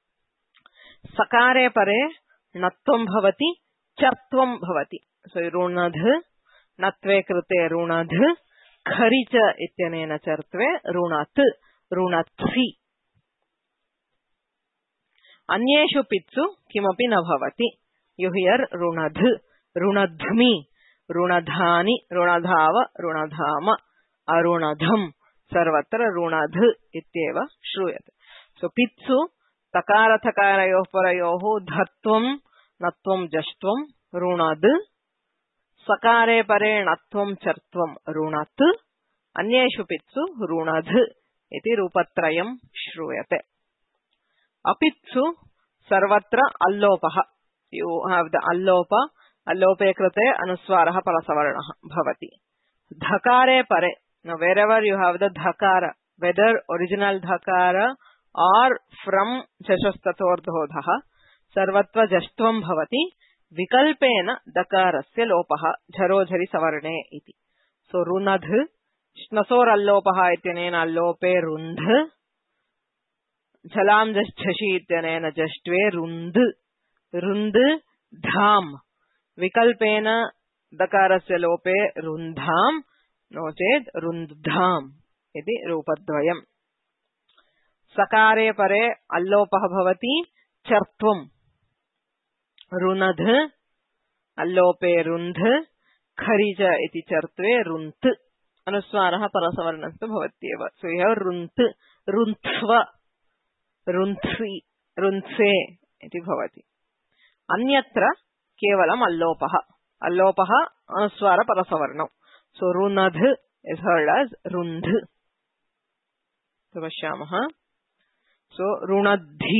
[SPEAKER 1] सकारे परे णत्वं भवति चत्वं भवति सो ऋणध नत्वे कृते ऋणध खरि च इत्यनेन चर्त्वे ऋणत् ऋणत्सि अन्येषु पित्सु किमपि न भवति यु हियर् ऋणध ऋणध्मि ऋणधानि ऋणधाव ऋणधाम अरुणधम् सर्वत्र ऋणध इत्येव श्रूयते सो पित्सु तकारथकारयोः परयोः धत्वं नत्वं जष्ट्वं ऋणद् सकारे परे णत्वं चर्त्वं ऋणत् अन्येषु पित्सु ऋणध् इति रूपत्रयं श्रूयते. अपित्सु सर्वत्र अल्लोपः. यू हैव द अल्लोप. अल्लोपे कृते अनुस्वारः परसवर्णः भवति. धकारे परे. Now wherever you have the dhakara, whether original dhakara or from jashasthatordhodhah, sarvatva jashtvam bhavati. विकल्पेन दकारस्य लोपः झरोझरि सवर्णे इति. सो रुनध श्नसोर अल्लोपः इत्यनेन अल्लोपे रुन्ध. झलां झषि इत्यनेन जष्ट्वे रुन्ध. रुन्ध धाम. विकल्पेन दकारस्य लोपे रुन्धां नो चेत् रुन्धाम् इति रूपद्वयम्. सकारे परे अल्लोपः भवति चर्त्वम्. रुनध अल्लोपे रुन्ध. खरिज इति चर्त्वे रुन्त्. अनुस्वारः परसवर्णस्तु भवत्येव. सो यु हैव रुन्त्, रुन्त्स्व, रुन्त्सि, रुन्त्से इति भवति. अन्यत्र केवलम् अल्लोपः. अल्लोपः अनुस्वार परसवर्णौ. सो रुनध इज हर्ड एज रुन्ध. पश्यामः. सो रुणद्धि,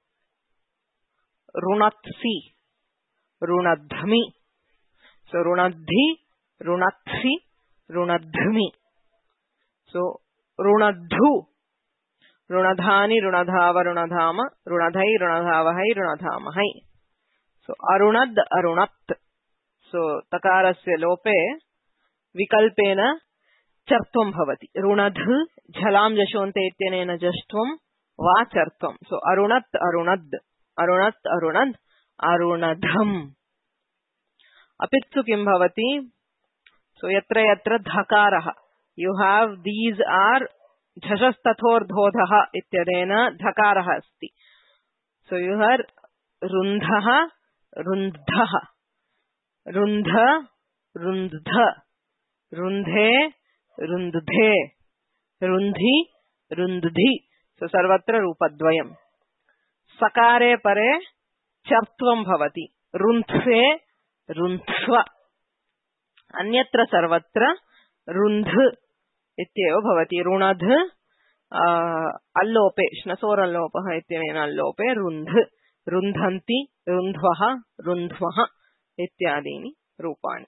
[SPEAKER 1] रुणत्सि, रुणध्मि. सो रुणद्धि, रुणत्सि, रुणध्मि. सो रुणद्धु, रुणधानि, रुणधाव, रुणधाम, रुणधै, रुणधावहै, रुणधामहै. सो अरुणद्, अरुणत्. सो तकारस्य लोपे विकल्पेन चर्त्वं भवति. रुणध झलां जशोन्ते इत्यनेन जष्ट्वं वा चर्त्वं. सो अरुणत्, अरुणद्, अरुणत्, अरुणद्, अरुणधम्. अपित्सु किं भवति? सो यत्र यत्र धकारः, यू हैव दीज आर झषस्तथोर्धोधः इत्यनेन धकारः अस्ति. So you have रुन्धः, रुन्धः, रुन्ध, रुन्ध, रुन्धे, रुन्धे, रुन्धि, रुन्धि. सो सर्वत्र रूपद्वयम्. सकारे परे चर्त्वं भवति. रुन्त्से, रुन्त्स्व. अन्यत्र सर्वत्र रुन्ध इत्येव भवति. रुणध अल्लोपे, श्नसोरल्लोपः इत्यनेन अल्लोपे रुन्ध. रुन्धन्ति, रुन्ध्वः, रुन्ध्वः इत्यादीनि रूपाणि.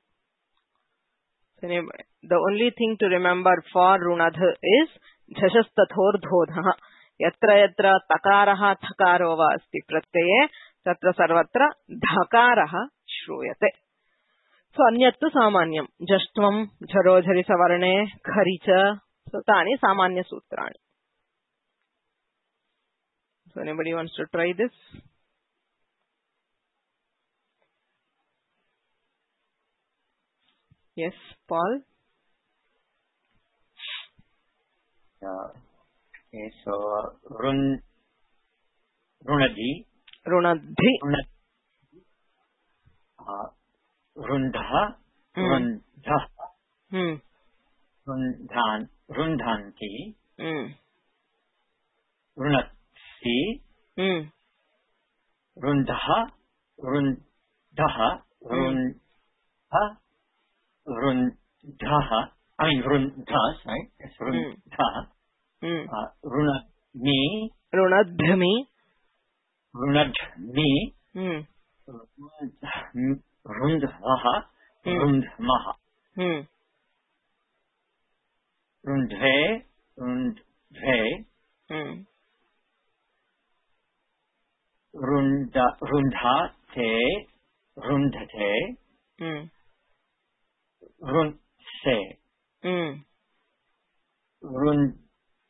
[SPEAKER 1] The only thing to remember for runadh is झषस्तथोर्धोधः. यत्र यत्र तकारः थकारो वा अस्ति प्रत्यये तत्र सर्वत्र धकारः श्रूयते. सो अन्यत्तु सामान्यम्. जष्ट्वं, झरोझरि सवर्णे, खरि च. सो तानि सामान्यसूत्राणि. So anybody wants to try this? Yes, Paul.
[SPEAKER 4] Uh, okay, so run, runadhi,
[SPEAKER 1] runadhi,
[SPEAKER 4] runad, uh, rundha,
[SPEAKER 1] hmm.
[SPEAKER 4] rundha,
[SPEAKER 1] hmm.
[SPEAKER 4] rundhan, rundhanti,
[SPEAKER 1] hmm.
[SPEAKER 4] runatsi,
[SPEAKER 1] hmm.
[SPEAKER 4] rundha, rundaha, rundha, rundha. I mean rundhas, right? It's rundha.
[SPEAKER 1] Hmm.
[SPEAKER 4] Uh, runadmi,
[SPEAKER 1] runadhmi,
[SPEAKER 4] runadhmi,
[SPEAKER 1] hmm.
[SPEAKER 4] rundhaha,
[SPEAKER 1] hmm.
[SPEAKER 4] rundhmaha,
[SPEAKER 1] hmm.
[SPEAKER 4] rundhe, rundhe,
[SPEAKER 1] hmm.
[SPEAKER 4] runda, rundhate, rundhate,
[SPEAKER 1] hmm.
[SPEAKER 4] rundse,
[SPEAKER 1] hmm.
[SPEAKER 4] rund,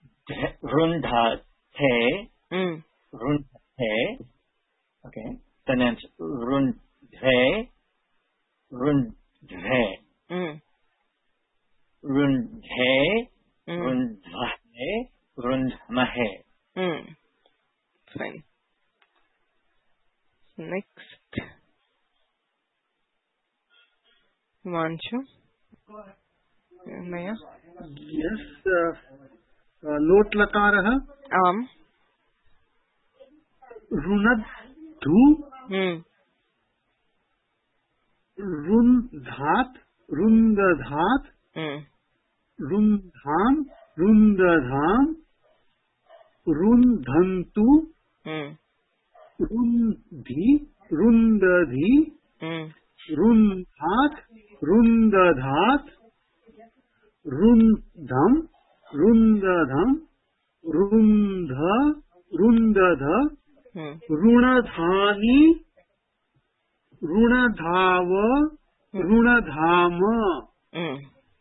[SPEAKER 4] rundhate,
[SPEAKER 1] hmm.
[SPEAKER 4] rundhe. Okay, then it's rundhe, rundhe,
[SPEAKER 1] hmm.
[SPEAKER 4] rundhe,
[SPEAKER 1] hmm.
[SPEAKER 4] rundhahe, rundhmahe.
[SPEAKER 1] Hmm. Fine. Next, Himanshu. Maya.
[SPEAKER 3] Yes. Uh, uh, lot lakarah.
[SPEAKER 1] Am.
[SPEAKER 3] Runadhu.
[SPEAKER 1] Hmm.
[SPEAKER 6] रुन्धात् रुन्दधात्
[SPEAKER 1] हम्म
[SPEAKER 6] रुन्धाम् रुन्दधाम् रुन्धन्तु
[SPEAKER 1] हम्म
[SPEAKER 6] रुन्धि रुन्दधि
[SPEAKER 1] हम्म
[SPEAKER 6] रुन्धात् रुन्दधात् रुन्धम् रुन्दधम् रुन्ध रुन्दध
[SPEAKER 1] हम्म
[SPEAKER 6] रुणधानि रुणधाव रुणधाम
[SPEAKER 1] हम्म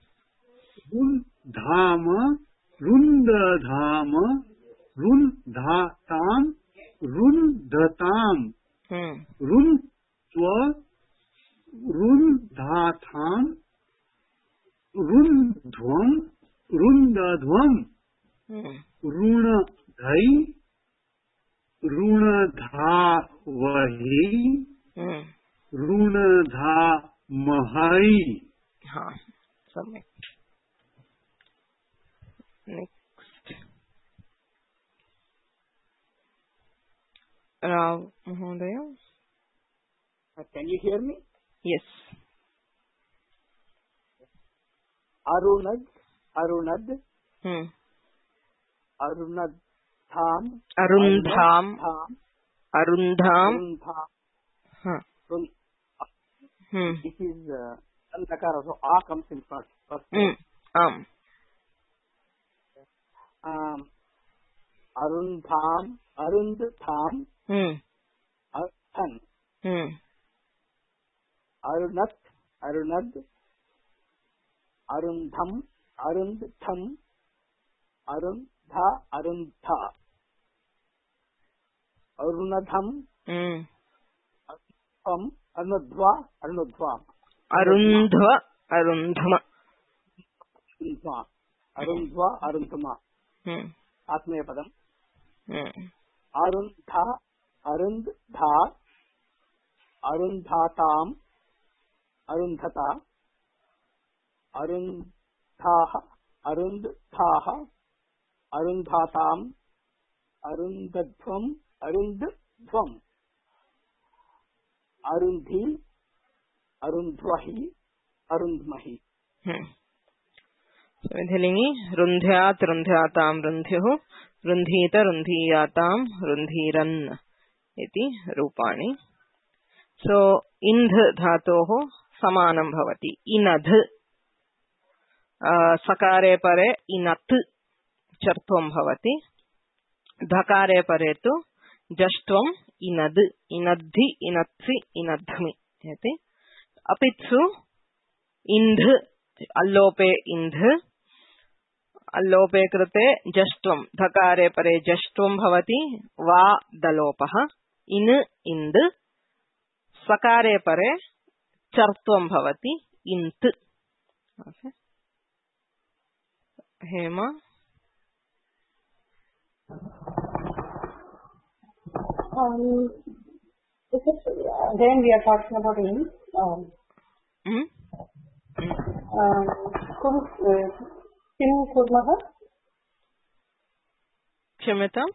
[SPEAKER 6] रुन्धाम रुन्दधाम रुन्धाताम् रुन्धताम्
[SPEAKER 1] हम्म
[SPEAKER 6] रुन्त्व रुन्धाथाम् रुन्ध्वम् रुन्दध्वम्
[SPEAKER 1] हम्म
[SPEAKER 6] रुणधै रुणधावहि
[SPEAKER 1] हम्म
[SPEAKER 6] रुणधामहै।
[SPEAKER 1] हाँ सम्यक्। Next Rao महोदय।
[SPEAKER 5] Can you hear me?
[SPEAKER 1] Yes.
[SPEAKER 5] Arunad, Arunad,
[SPEAKER 1] hmm
[SPEAKER 5] Arunad Tham,
[SPEAKER 1] अरुन्धाम
[SPEAKER 5] Tham,
[SPEAKER 1] अरुन्धाम
[SPEAKER 5] Arundham.
[SPEAKER 1] हाँ
[SPEAKER 5] Run-
[SPEAKER 1] hmm
[SPEAKER 5] This is uh, Alakara, so A comes in first. first.
[SPEAKER 1] हम्म आम
[SPEAKER 5] Um, Arundham, Arundham,
[SPEAKER 1] हम्म
[SPEAKER 5] Arthan,
[SPEAKER 1] हम्म
[SPEAKER 5] Arunat, Arunad, Arundham, Arundham, Arundha, Arundha, Arunadham,
[SPEAKER 1] हम्म
[SPEAKER 5] Arunadham, Arunadhva, Arunadhva,
[SPEAKER 1] अरुन्ध्व अरुन्धम
[SPEAKER 5] Arundhva, Arundhva, Arundhama.
[SPEAKER 1] हम्म
[SPEAKER 5] आत्मेयपदम्
[SPEAKER 1] हम्म
[SPEAKER 5] अरुन्धा अरुन्धा अरुन्धाताम् अरुन्धता अरुन्धाः अरुन्धाः अरुन्धाताम् अरुन्धध्वम् अरुन्धध्वम् अरुन्धि अरुन्ध्वहि अरुन्ध्महि।
[SPEAKER 1] हम्म विधिलिङ्गि रुन्ध्यात् रुन्ध्याताम् रुन्ध्युः रुन्धीत रुन्धीयाताम् रुन्धीरन् इति रूपाणि। सो इन्ध् धातोः समानं भवति इनध् सकारे परे इनत् चर्त्वं भवति धकारे परे तु जष्ट्वम् इनद् इनद्धि इनत्सि इनध्मि इति। अपित्सु इन्ध् अल्लोपे इन्ध् अल्लोपे कृते जष्ट्वं धकारे परे जष्ट्वं भवति वा दलोपः इन् इन्द् सकारे परे चर्त्वं भवति इन्त्। Hema
[SPEAKER 7] Um, this is, again we are talking about in um,
[SPEAKER 1] hmm? Hmm.
[SPEAKER 7] um, किं कुर्मः?
[SPEAKER 1] क्षम्यताम्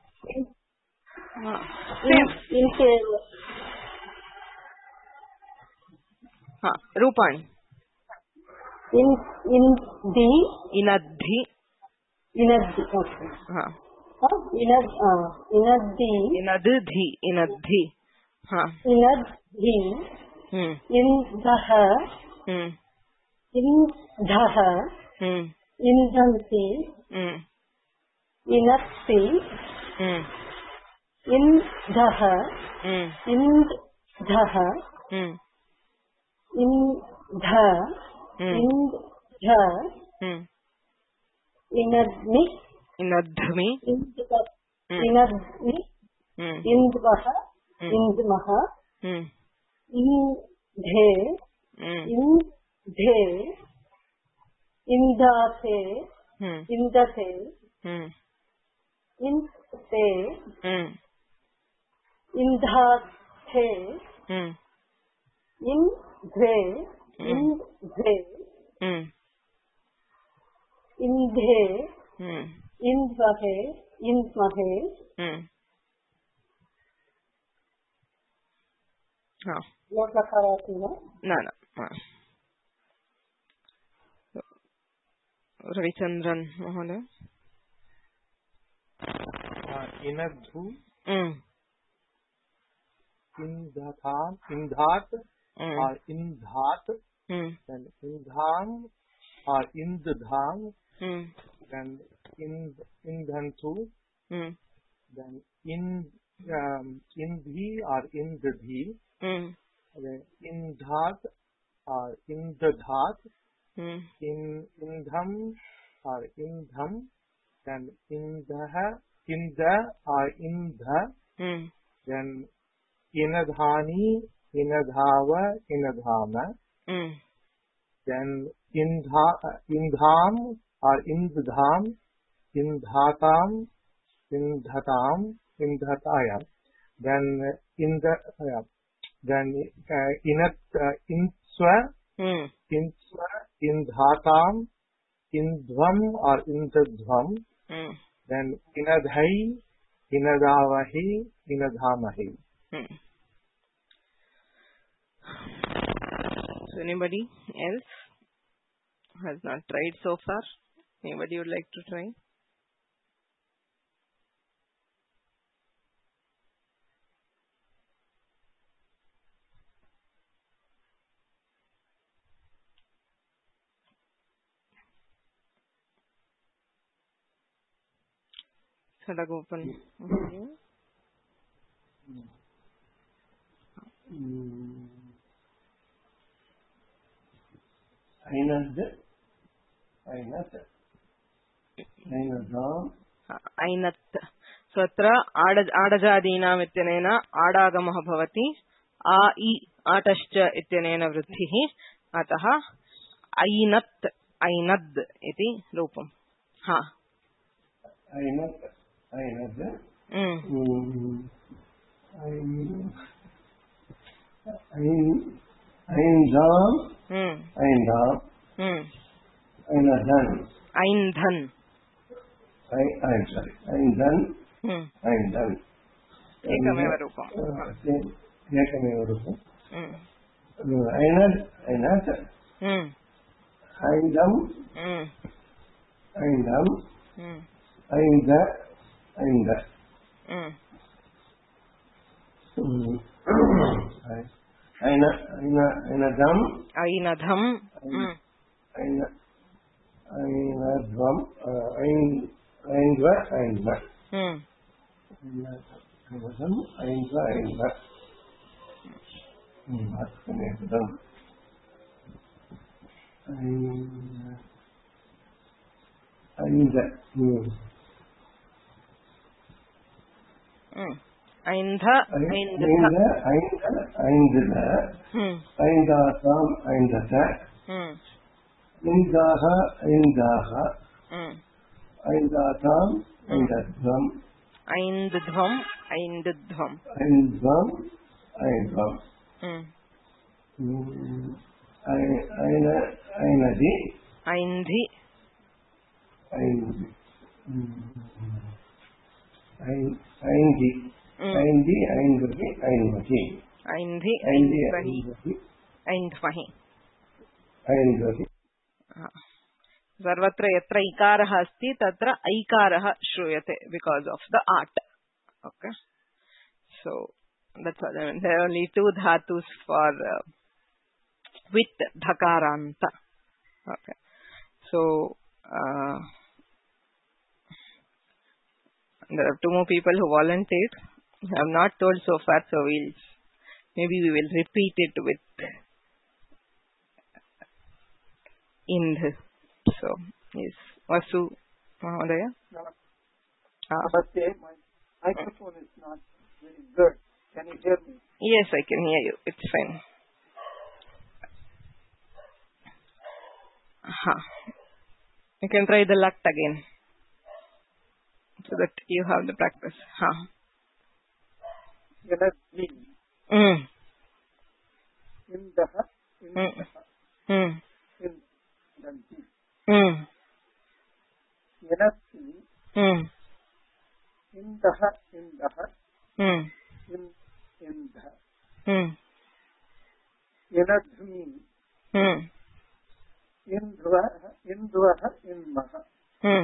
[SPEAKER 1] हाँ रूपाणि
[SPEAKER 7] इन् इन्दि
[SPEAKER 1] इनद्धि
[SPEAKER 7] इनद्धि
[SPEAKER 1] हाँ
[SPEAKER 7] इनद् इनद्धि
[SPEAKER 1] इनद्धि इनद्धि हाँ
[SPEAKER 7] इनद्धि
[SPEAKER 1] हम्म
[SPEAKER 7] इन्धः
[SPEAKER 1] हम्म
[SPEAKER 7] इन्धः
[SPEAKER 1] हम्म
[SPEAKER 7] इन्धन्ति
[SPEAKER 1] हम्म
[SPEAKER 7] इनत्ति
[SPEAKER 1] हम्म
[SPEAKER 7] इन्धः
[SPEAKER 1] हम्म
[SPEAKER 7] इन्धः
[SPEAKER 1] हम्म
[SPEAKER 7] इन्ध
[SPEAKER 1] हम्म
[SPEAKER 7] इन्ध
[SPEAKER 1] हम्म
[SPEAKER 7] इनद्मि
[SPEAKER 1] इनद्धमि
[SPEAKER 7] इनद्मि
[SPEAKER 1] हम्म
[SPEAKER 7] इन्द्वः
[SPEAKER 1] हम्म
[SPEAKER 7] इन्द्मः
[SPEAKER 1] हम्म
[SPEAKER 7] इन्धे
[SPEAKER 1] हम्म
[SPEAKER 7] इन्धे इन्दासे
[SPEAKER 1] हम्म
[SPEAKER 7] इन्दते
[SPEAKER 1] हम्म
[SPEAKER 7] इन्ते
[SPEAKER 1] हम्म
[SPEAKER 7] इन्धाथे
[SPEAKER 1] हम्म
[SPEAKER 7] इन्ध्वे
[SPEAKER 1] हम्म
[SPEAKER 7] इन्ध्वे
[SPEAKER 1] हम्म
[SPEAKER 7] इन्धे
[SPEAKER 1] हम्म
[SPEAKER 7] इन्द्वहे इन्द्महे
[SPEAKER 1] हम्म हाँ
[SPEAKER 7] लोट्लकाराति वा
[SPEAKER 1] न न रविचंद्रन महोदय
[SPEAKER 3] इनद्धु
[SPEAKER 1] mm.
[SPEAKER 3] इंधान इंधात
[SPEAKER 1] mm.
[SPEAKER 3] और इंधात
[SPEAKER 1] mm.
[SPEAKER 3] then इंधान और इंधान
[SPEAKER 1] mm.
[SPEAKER 3] then ind इंधंतु
[SPEAKER 1] mm.
[SPEAKER 3] then in um, इंधी और इंदधी
[SPEAKER 1] mm.
[SPEAKER 3] then इंधात और इंदधात
[SPEAKER 1] mm.
[SPEAKER 3] in इंधम और इंधम then इंदह इंद और इंध
[SPEAKER 1] mm.
[SPEAKER 3] then inadhani inadhava inadhama
[SPEAKER 1] mm.
[SPEAKER 3] then indha indham or indham indhatam indhatam indhataya then indha uh, then uh, inat uh, inswa
[SPEAKER 1] mm.
[SPEAKER 3] inswa indhatam indhvam or indhvam
[SPEAKER 1] mm.
[SPEAKER 3] then inadhai inadavahi inadhamahi.
[SPEAKER 1] Hmm. So anybody else has not tried so far? Anybody would like to try? Sadagopan. Okay.
[SPEAKER 8] Ainad, ainat, ainadam.
[SPEAKER 1] Ainat. So अत्र आडजादीनाम् इत्यनेन आडागमः भवति आ इ आटश्च इत्यनेन वृद्धिः अतः ऐनत् ऐनद् इति रूपम्. हा
[SPEAKER 8] Ainat, ainad. Aindam, aindam, ainadhan.
[SPEAKER 1] Aindhan.
[SPEAKER 8] I'm sorry. Aindhan, aindhan.
[SPEAKER 1] Ekamev rupam.
[SPEAKER 8] Ekamev rupam. Ainad, ainat. Aindam, aindam. Ainda, ainda. Aina, aina, ainadam.
[SPEAKER 1] Ainadham.
[SPEAKER 8] Aina, ainadvam. Ain, aindva, aindva. Ainadam, aindva, aindva. Ainadam. Ainda.
[SPEAKER 1] Aindha,
[SPEAKER 8] Ainda, Ainda, Ainda, Aindatam, Aindata, Indaha, Indaha, Aindatam, Aindadvam,
[SPEAKER 1] Aindadvam, Aindadvam,
[SPEAKER 8] Aindvam, Aindvam, Aina, Ainadi,
[SPEAKER 1] Aindhi,
[SPEAKER 8] Aindi, Aindi. Aindi, Aindvahi, Aindvahi.
[SPEAKER 1] Aindhi,
[SPEAKER 8] Aindi,
[SPEAKER 1] Aindvahi, Aindvahi.
[SPEAKER 8] Aindvahi.
[SPEAKER 1] सर्वत्र यत्र इकारः अस्ति तत्र ऐकारः श्रूयते because of the art. Okay. So that's all. I mean, there are only two dhatus for uh, with dhakaranta. Okay. So uh, there are two more people who volunteered. I have not told so far, so we'll maybe we will repeat it with Indh. So yes, Vasu Mahodaya.
[SPEAKER 5] Ah. But my microphone is not very good. Can you hear me?
[SPEAKER 1] Yes, I can hear you. It's fine. Huh. You can try the lakt again, so that you have the practice. Huh.
[SPEAKER 5] Energy.
[SPEAKER 1] Mm.
[SPEAKER 5] In the in
[SPEAKER 1] Mm.
[SPEAKER 5] the
[SPEAKER 1] Mm.
[SPEAKER 5] in the
[SPEAKER 1] Mm.
[SPEAKER 5] Energy.
[SPEAKER 1] Mm.
[SPEAKER 5] In the in the
[SPEAKER 1] Mm.
[SPEAKER 5] in in the
[SPEAKER 1] Mm.
[SPEAKER 5] Energy.
[SPEAKER 1] Hmm.
[SPEAKER 5] Indvah, Indvah, Inmah.
[SPEAKER 1] Hmm.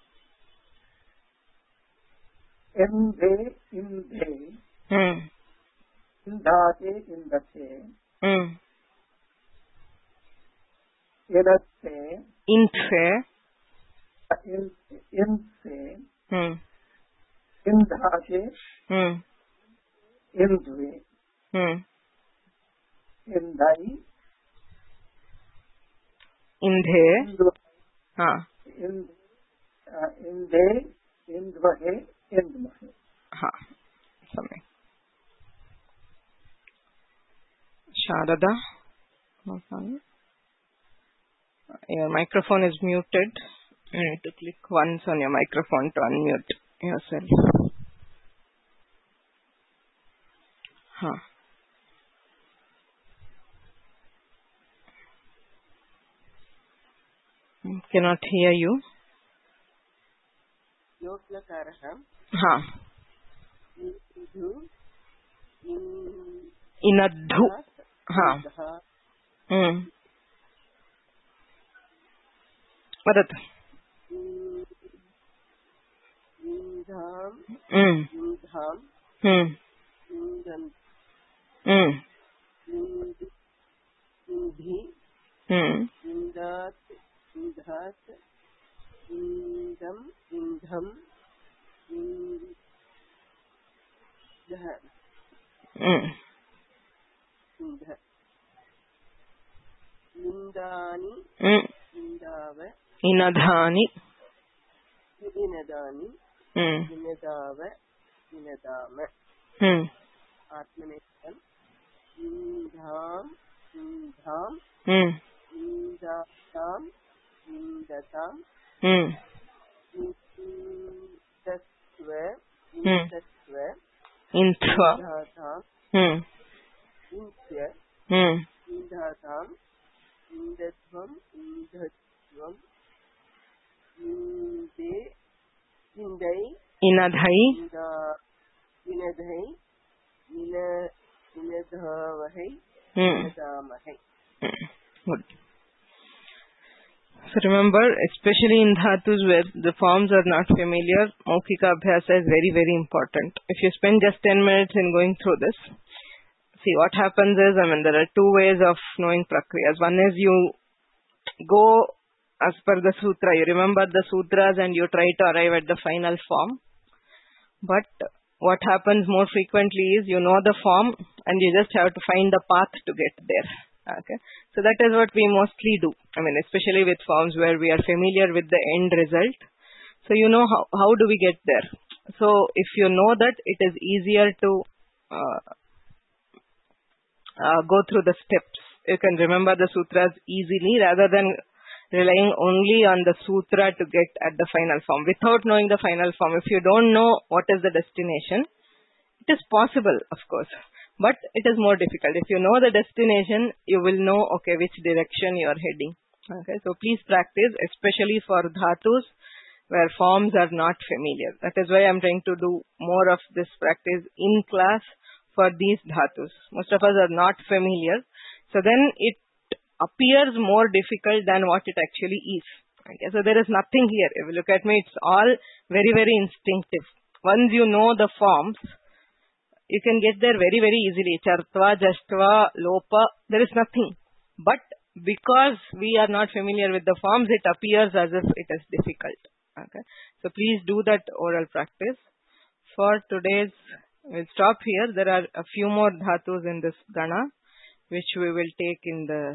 [SPEAKER 5] Indhe, Indhe.
[SPEAKER 1] Hmm.
[SPEAKER 5] Indhate, Indate.
[SPEAKER 1] Hmm.
[SPEAKER 5] Idatte.
[SPEAKER 1] Inthe.
[SPEAKER 5] Inse.
[SPEAKER 1] Hmm.
[SPEAKER 5] Indhate.
[SPEAKER 1] Hmm.
[SPEAKER 5] Indve.
[SPEAKER 1] Hmm.
[SPEAKER 5] Indai.
[SPEAKER 1] Indhe.
[SPEAKER 5] Indva.
[SPEAKER 1] Ha.
[SPEAKER 5] Ind, uh, Indhe. Indvahe. Indmahe.
[SPEAKER 1] Ha. Samay. Sharada. Okay. Your microphone is muted. You need to click once on your microphone to unmute yourself. Huh. Cannot hear you.
[SPEAKER 9] Yoklakarah.
[SPEAKER 1] Huh.
[SPEAKER 9] In
[SPEAKER 1] Inadhu. Huh. Hmm. Vadat.
[SPEAKER 9] Indham.
[SPEAKER 1] Hmm.
[SPEAKER 9] Indham.
[SPEAKER 1] Hmm.
[SPEAKER 9] Indam.
[SPEAKER 1] Hmm.
[SPEAKER 9] Indhi.
[SPEAKER 1] Hmm.
[SPEAKER 9] Indat. Indhat. Indam. Indham. Indha.
[SPEAKER 1] Hmm.
[SPEAKER 9] Indha. Indani.
[SPEAKER 1] Hmm.
[SPEAKER 9] Indava.
[SPEAKER 1] Inadhani.
[SPEAKER 9] Inadani.
[SPEAKER 1] Hmm.
[SPEAKER 9] Inadava. Inadama.
[SPEAKER 1] Hmm.
[SPEAKER 9] Atmanekam. Indham. Indham.
[SPEAKER 1] Hmm.
[SPEAKER 9] Indatam. Indatam.
[SPEAKER 1] Hmm.
[SPEAKER 9] Indasva.
[SPEAKER 1] Hmm.
[SPEAKER 9] Indasva.
[SPEAKER 1] Inthva.
[SPEAKER 9] Indhatam.
[SPEAKER 1] Hmm.
[SPEAKER 9] Indya.
[SPEAKER 1] Hmm.
[SPEAKER 9] Indhatam. Indadvam. Indadvam. Inde. Indai.
[SPEAKER 1] Inadhai.
[SPEAKER 9] Inda. Inadhai. Ina. Inadhavahai.
[SPEAKER 1] Hmm.
[SPEAKER 9] Inadamahai.
[SPEAKER 1] Hmm. Good. So remember, especially in dhatus where the forms are not familiar, Maukika Abhyasa is very, very important. If you spend just ten minutes in going through this, see what happens is, I mean, there are two ways of knowing Prakriyas. One is you go as per the sutra, you remember the sutras and you try to arrive at the final form. But what happens more frequently is you know the form and you just have to find the path to get there. Okay, so that is what we mostly do. I mean, especially with forms where we are familiar with the end result. So you know how, how do we get there. So if you know that, it is easier to uh, uh, go through the steps. You can remember the sutras easily rather than relying only on the sutra to get at the final form. Without knowing the final form, if you don't know what is the destination, it is possible, of course. But it is more difficult. If you know the destination, you will know, okay, which direction you are heading. Okay, so please practice, especially for dhatus where forms are not familiar. That is why I am trying to do more of this practice in class for these dhatus. Most of us are not familiar. So then it appears more difficult than what it actually is. Okay, so there is nothing here. If you look at me, it's all very, very instinctive. Once you know the forms, you can get there very, very easily. Chartva, Jashtva, Lopa, there is nothing. But because we are not familiar with the forms, it appears as if it is difficult. Okay. So please do that oral practice. For today's, we'll stop here. There are a few more dhatus in this Gana, which we will take in the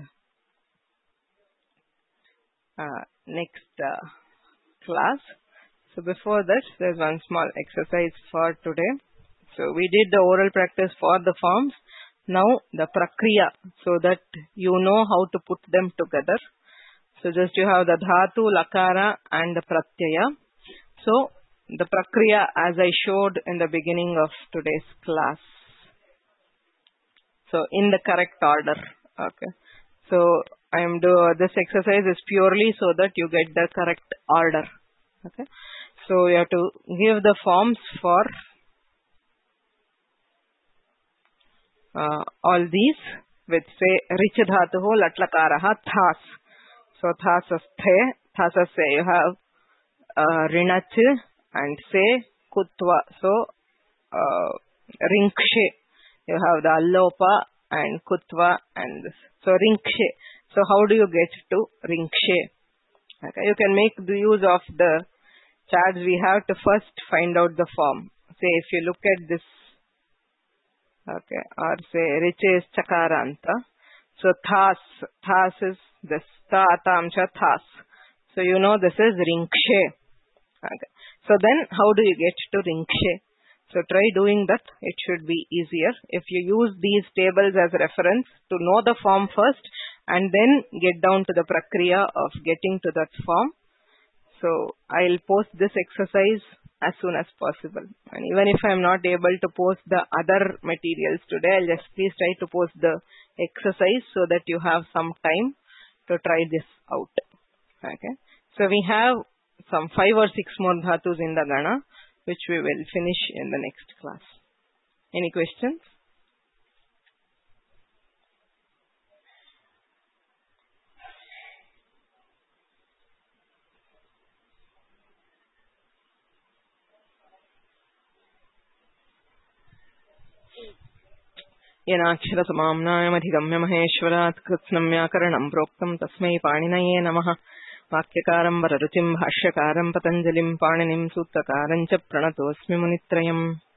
[SPEAKER 1] uh, next uh, class. So before that, there's one small exercise for today. So we did the oral practice for the forms. Now the prakriya, so that you know how to put them together. So just you have the dhatu, lakara and the pratyaya. So the prakriya as I showed in the beginning of today's class. So in the correct order. Okay. So I am do this exercise is purely so that you get the correct order. Okay. So you have to give the forms for Uh, all these with say rich dhatu latlakaraha thas. So thasasthe, thasasya you have uh, rinach and say kutva. So uh, rinkshe you have the allopa and kutva and this. So rinkshe. So how do you get to rinkshe? Okay, you can make the use of the charts. We have to first find out the form. Say if you look at this, okay, or say riche is chakaranta. So thas, thas is this, ta atamsha thas. So you know this is rinkshe. Okay. So then how do you get to rinkshe? So try doing that. It should be easier. If you use these tables as reference to know the form first and then get down to the prakriya of getting to that form. So I'll post this exercise as soon as possible. And even if I'm not able to post the other materials today, I'll just please try to post the exercise so that you have some time to try this out. Okay. So we have some five or six more dhatus in the Gana, which we will finish in the next class. Any questions? येनाक्षरसमाम्नायमधिगम्य महेश्वरात् कृत्स्नं व्याकरणं प्रोक्तं तस्मै पाणिनये नमः। वाक्यकारं वररुचिं भाष्यकारं पतञ्जलिं पाणिनिं सूत्रकारं च प्रणतोऽस्मि मुनित्रयम्।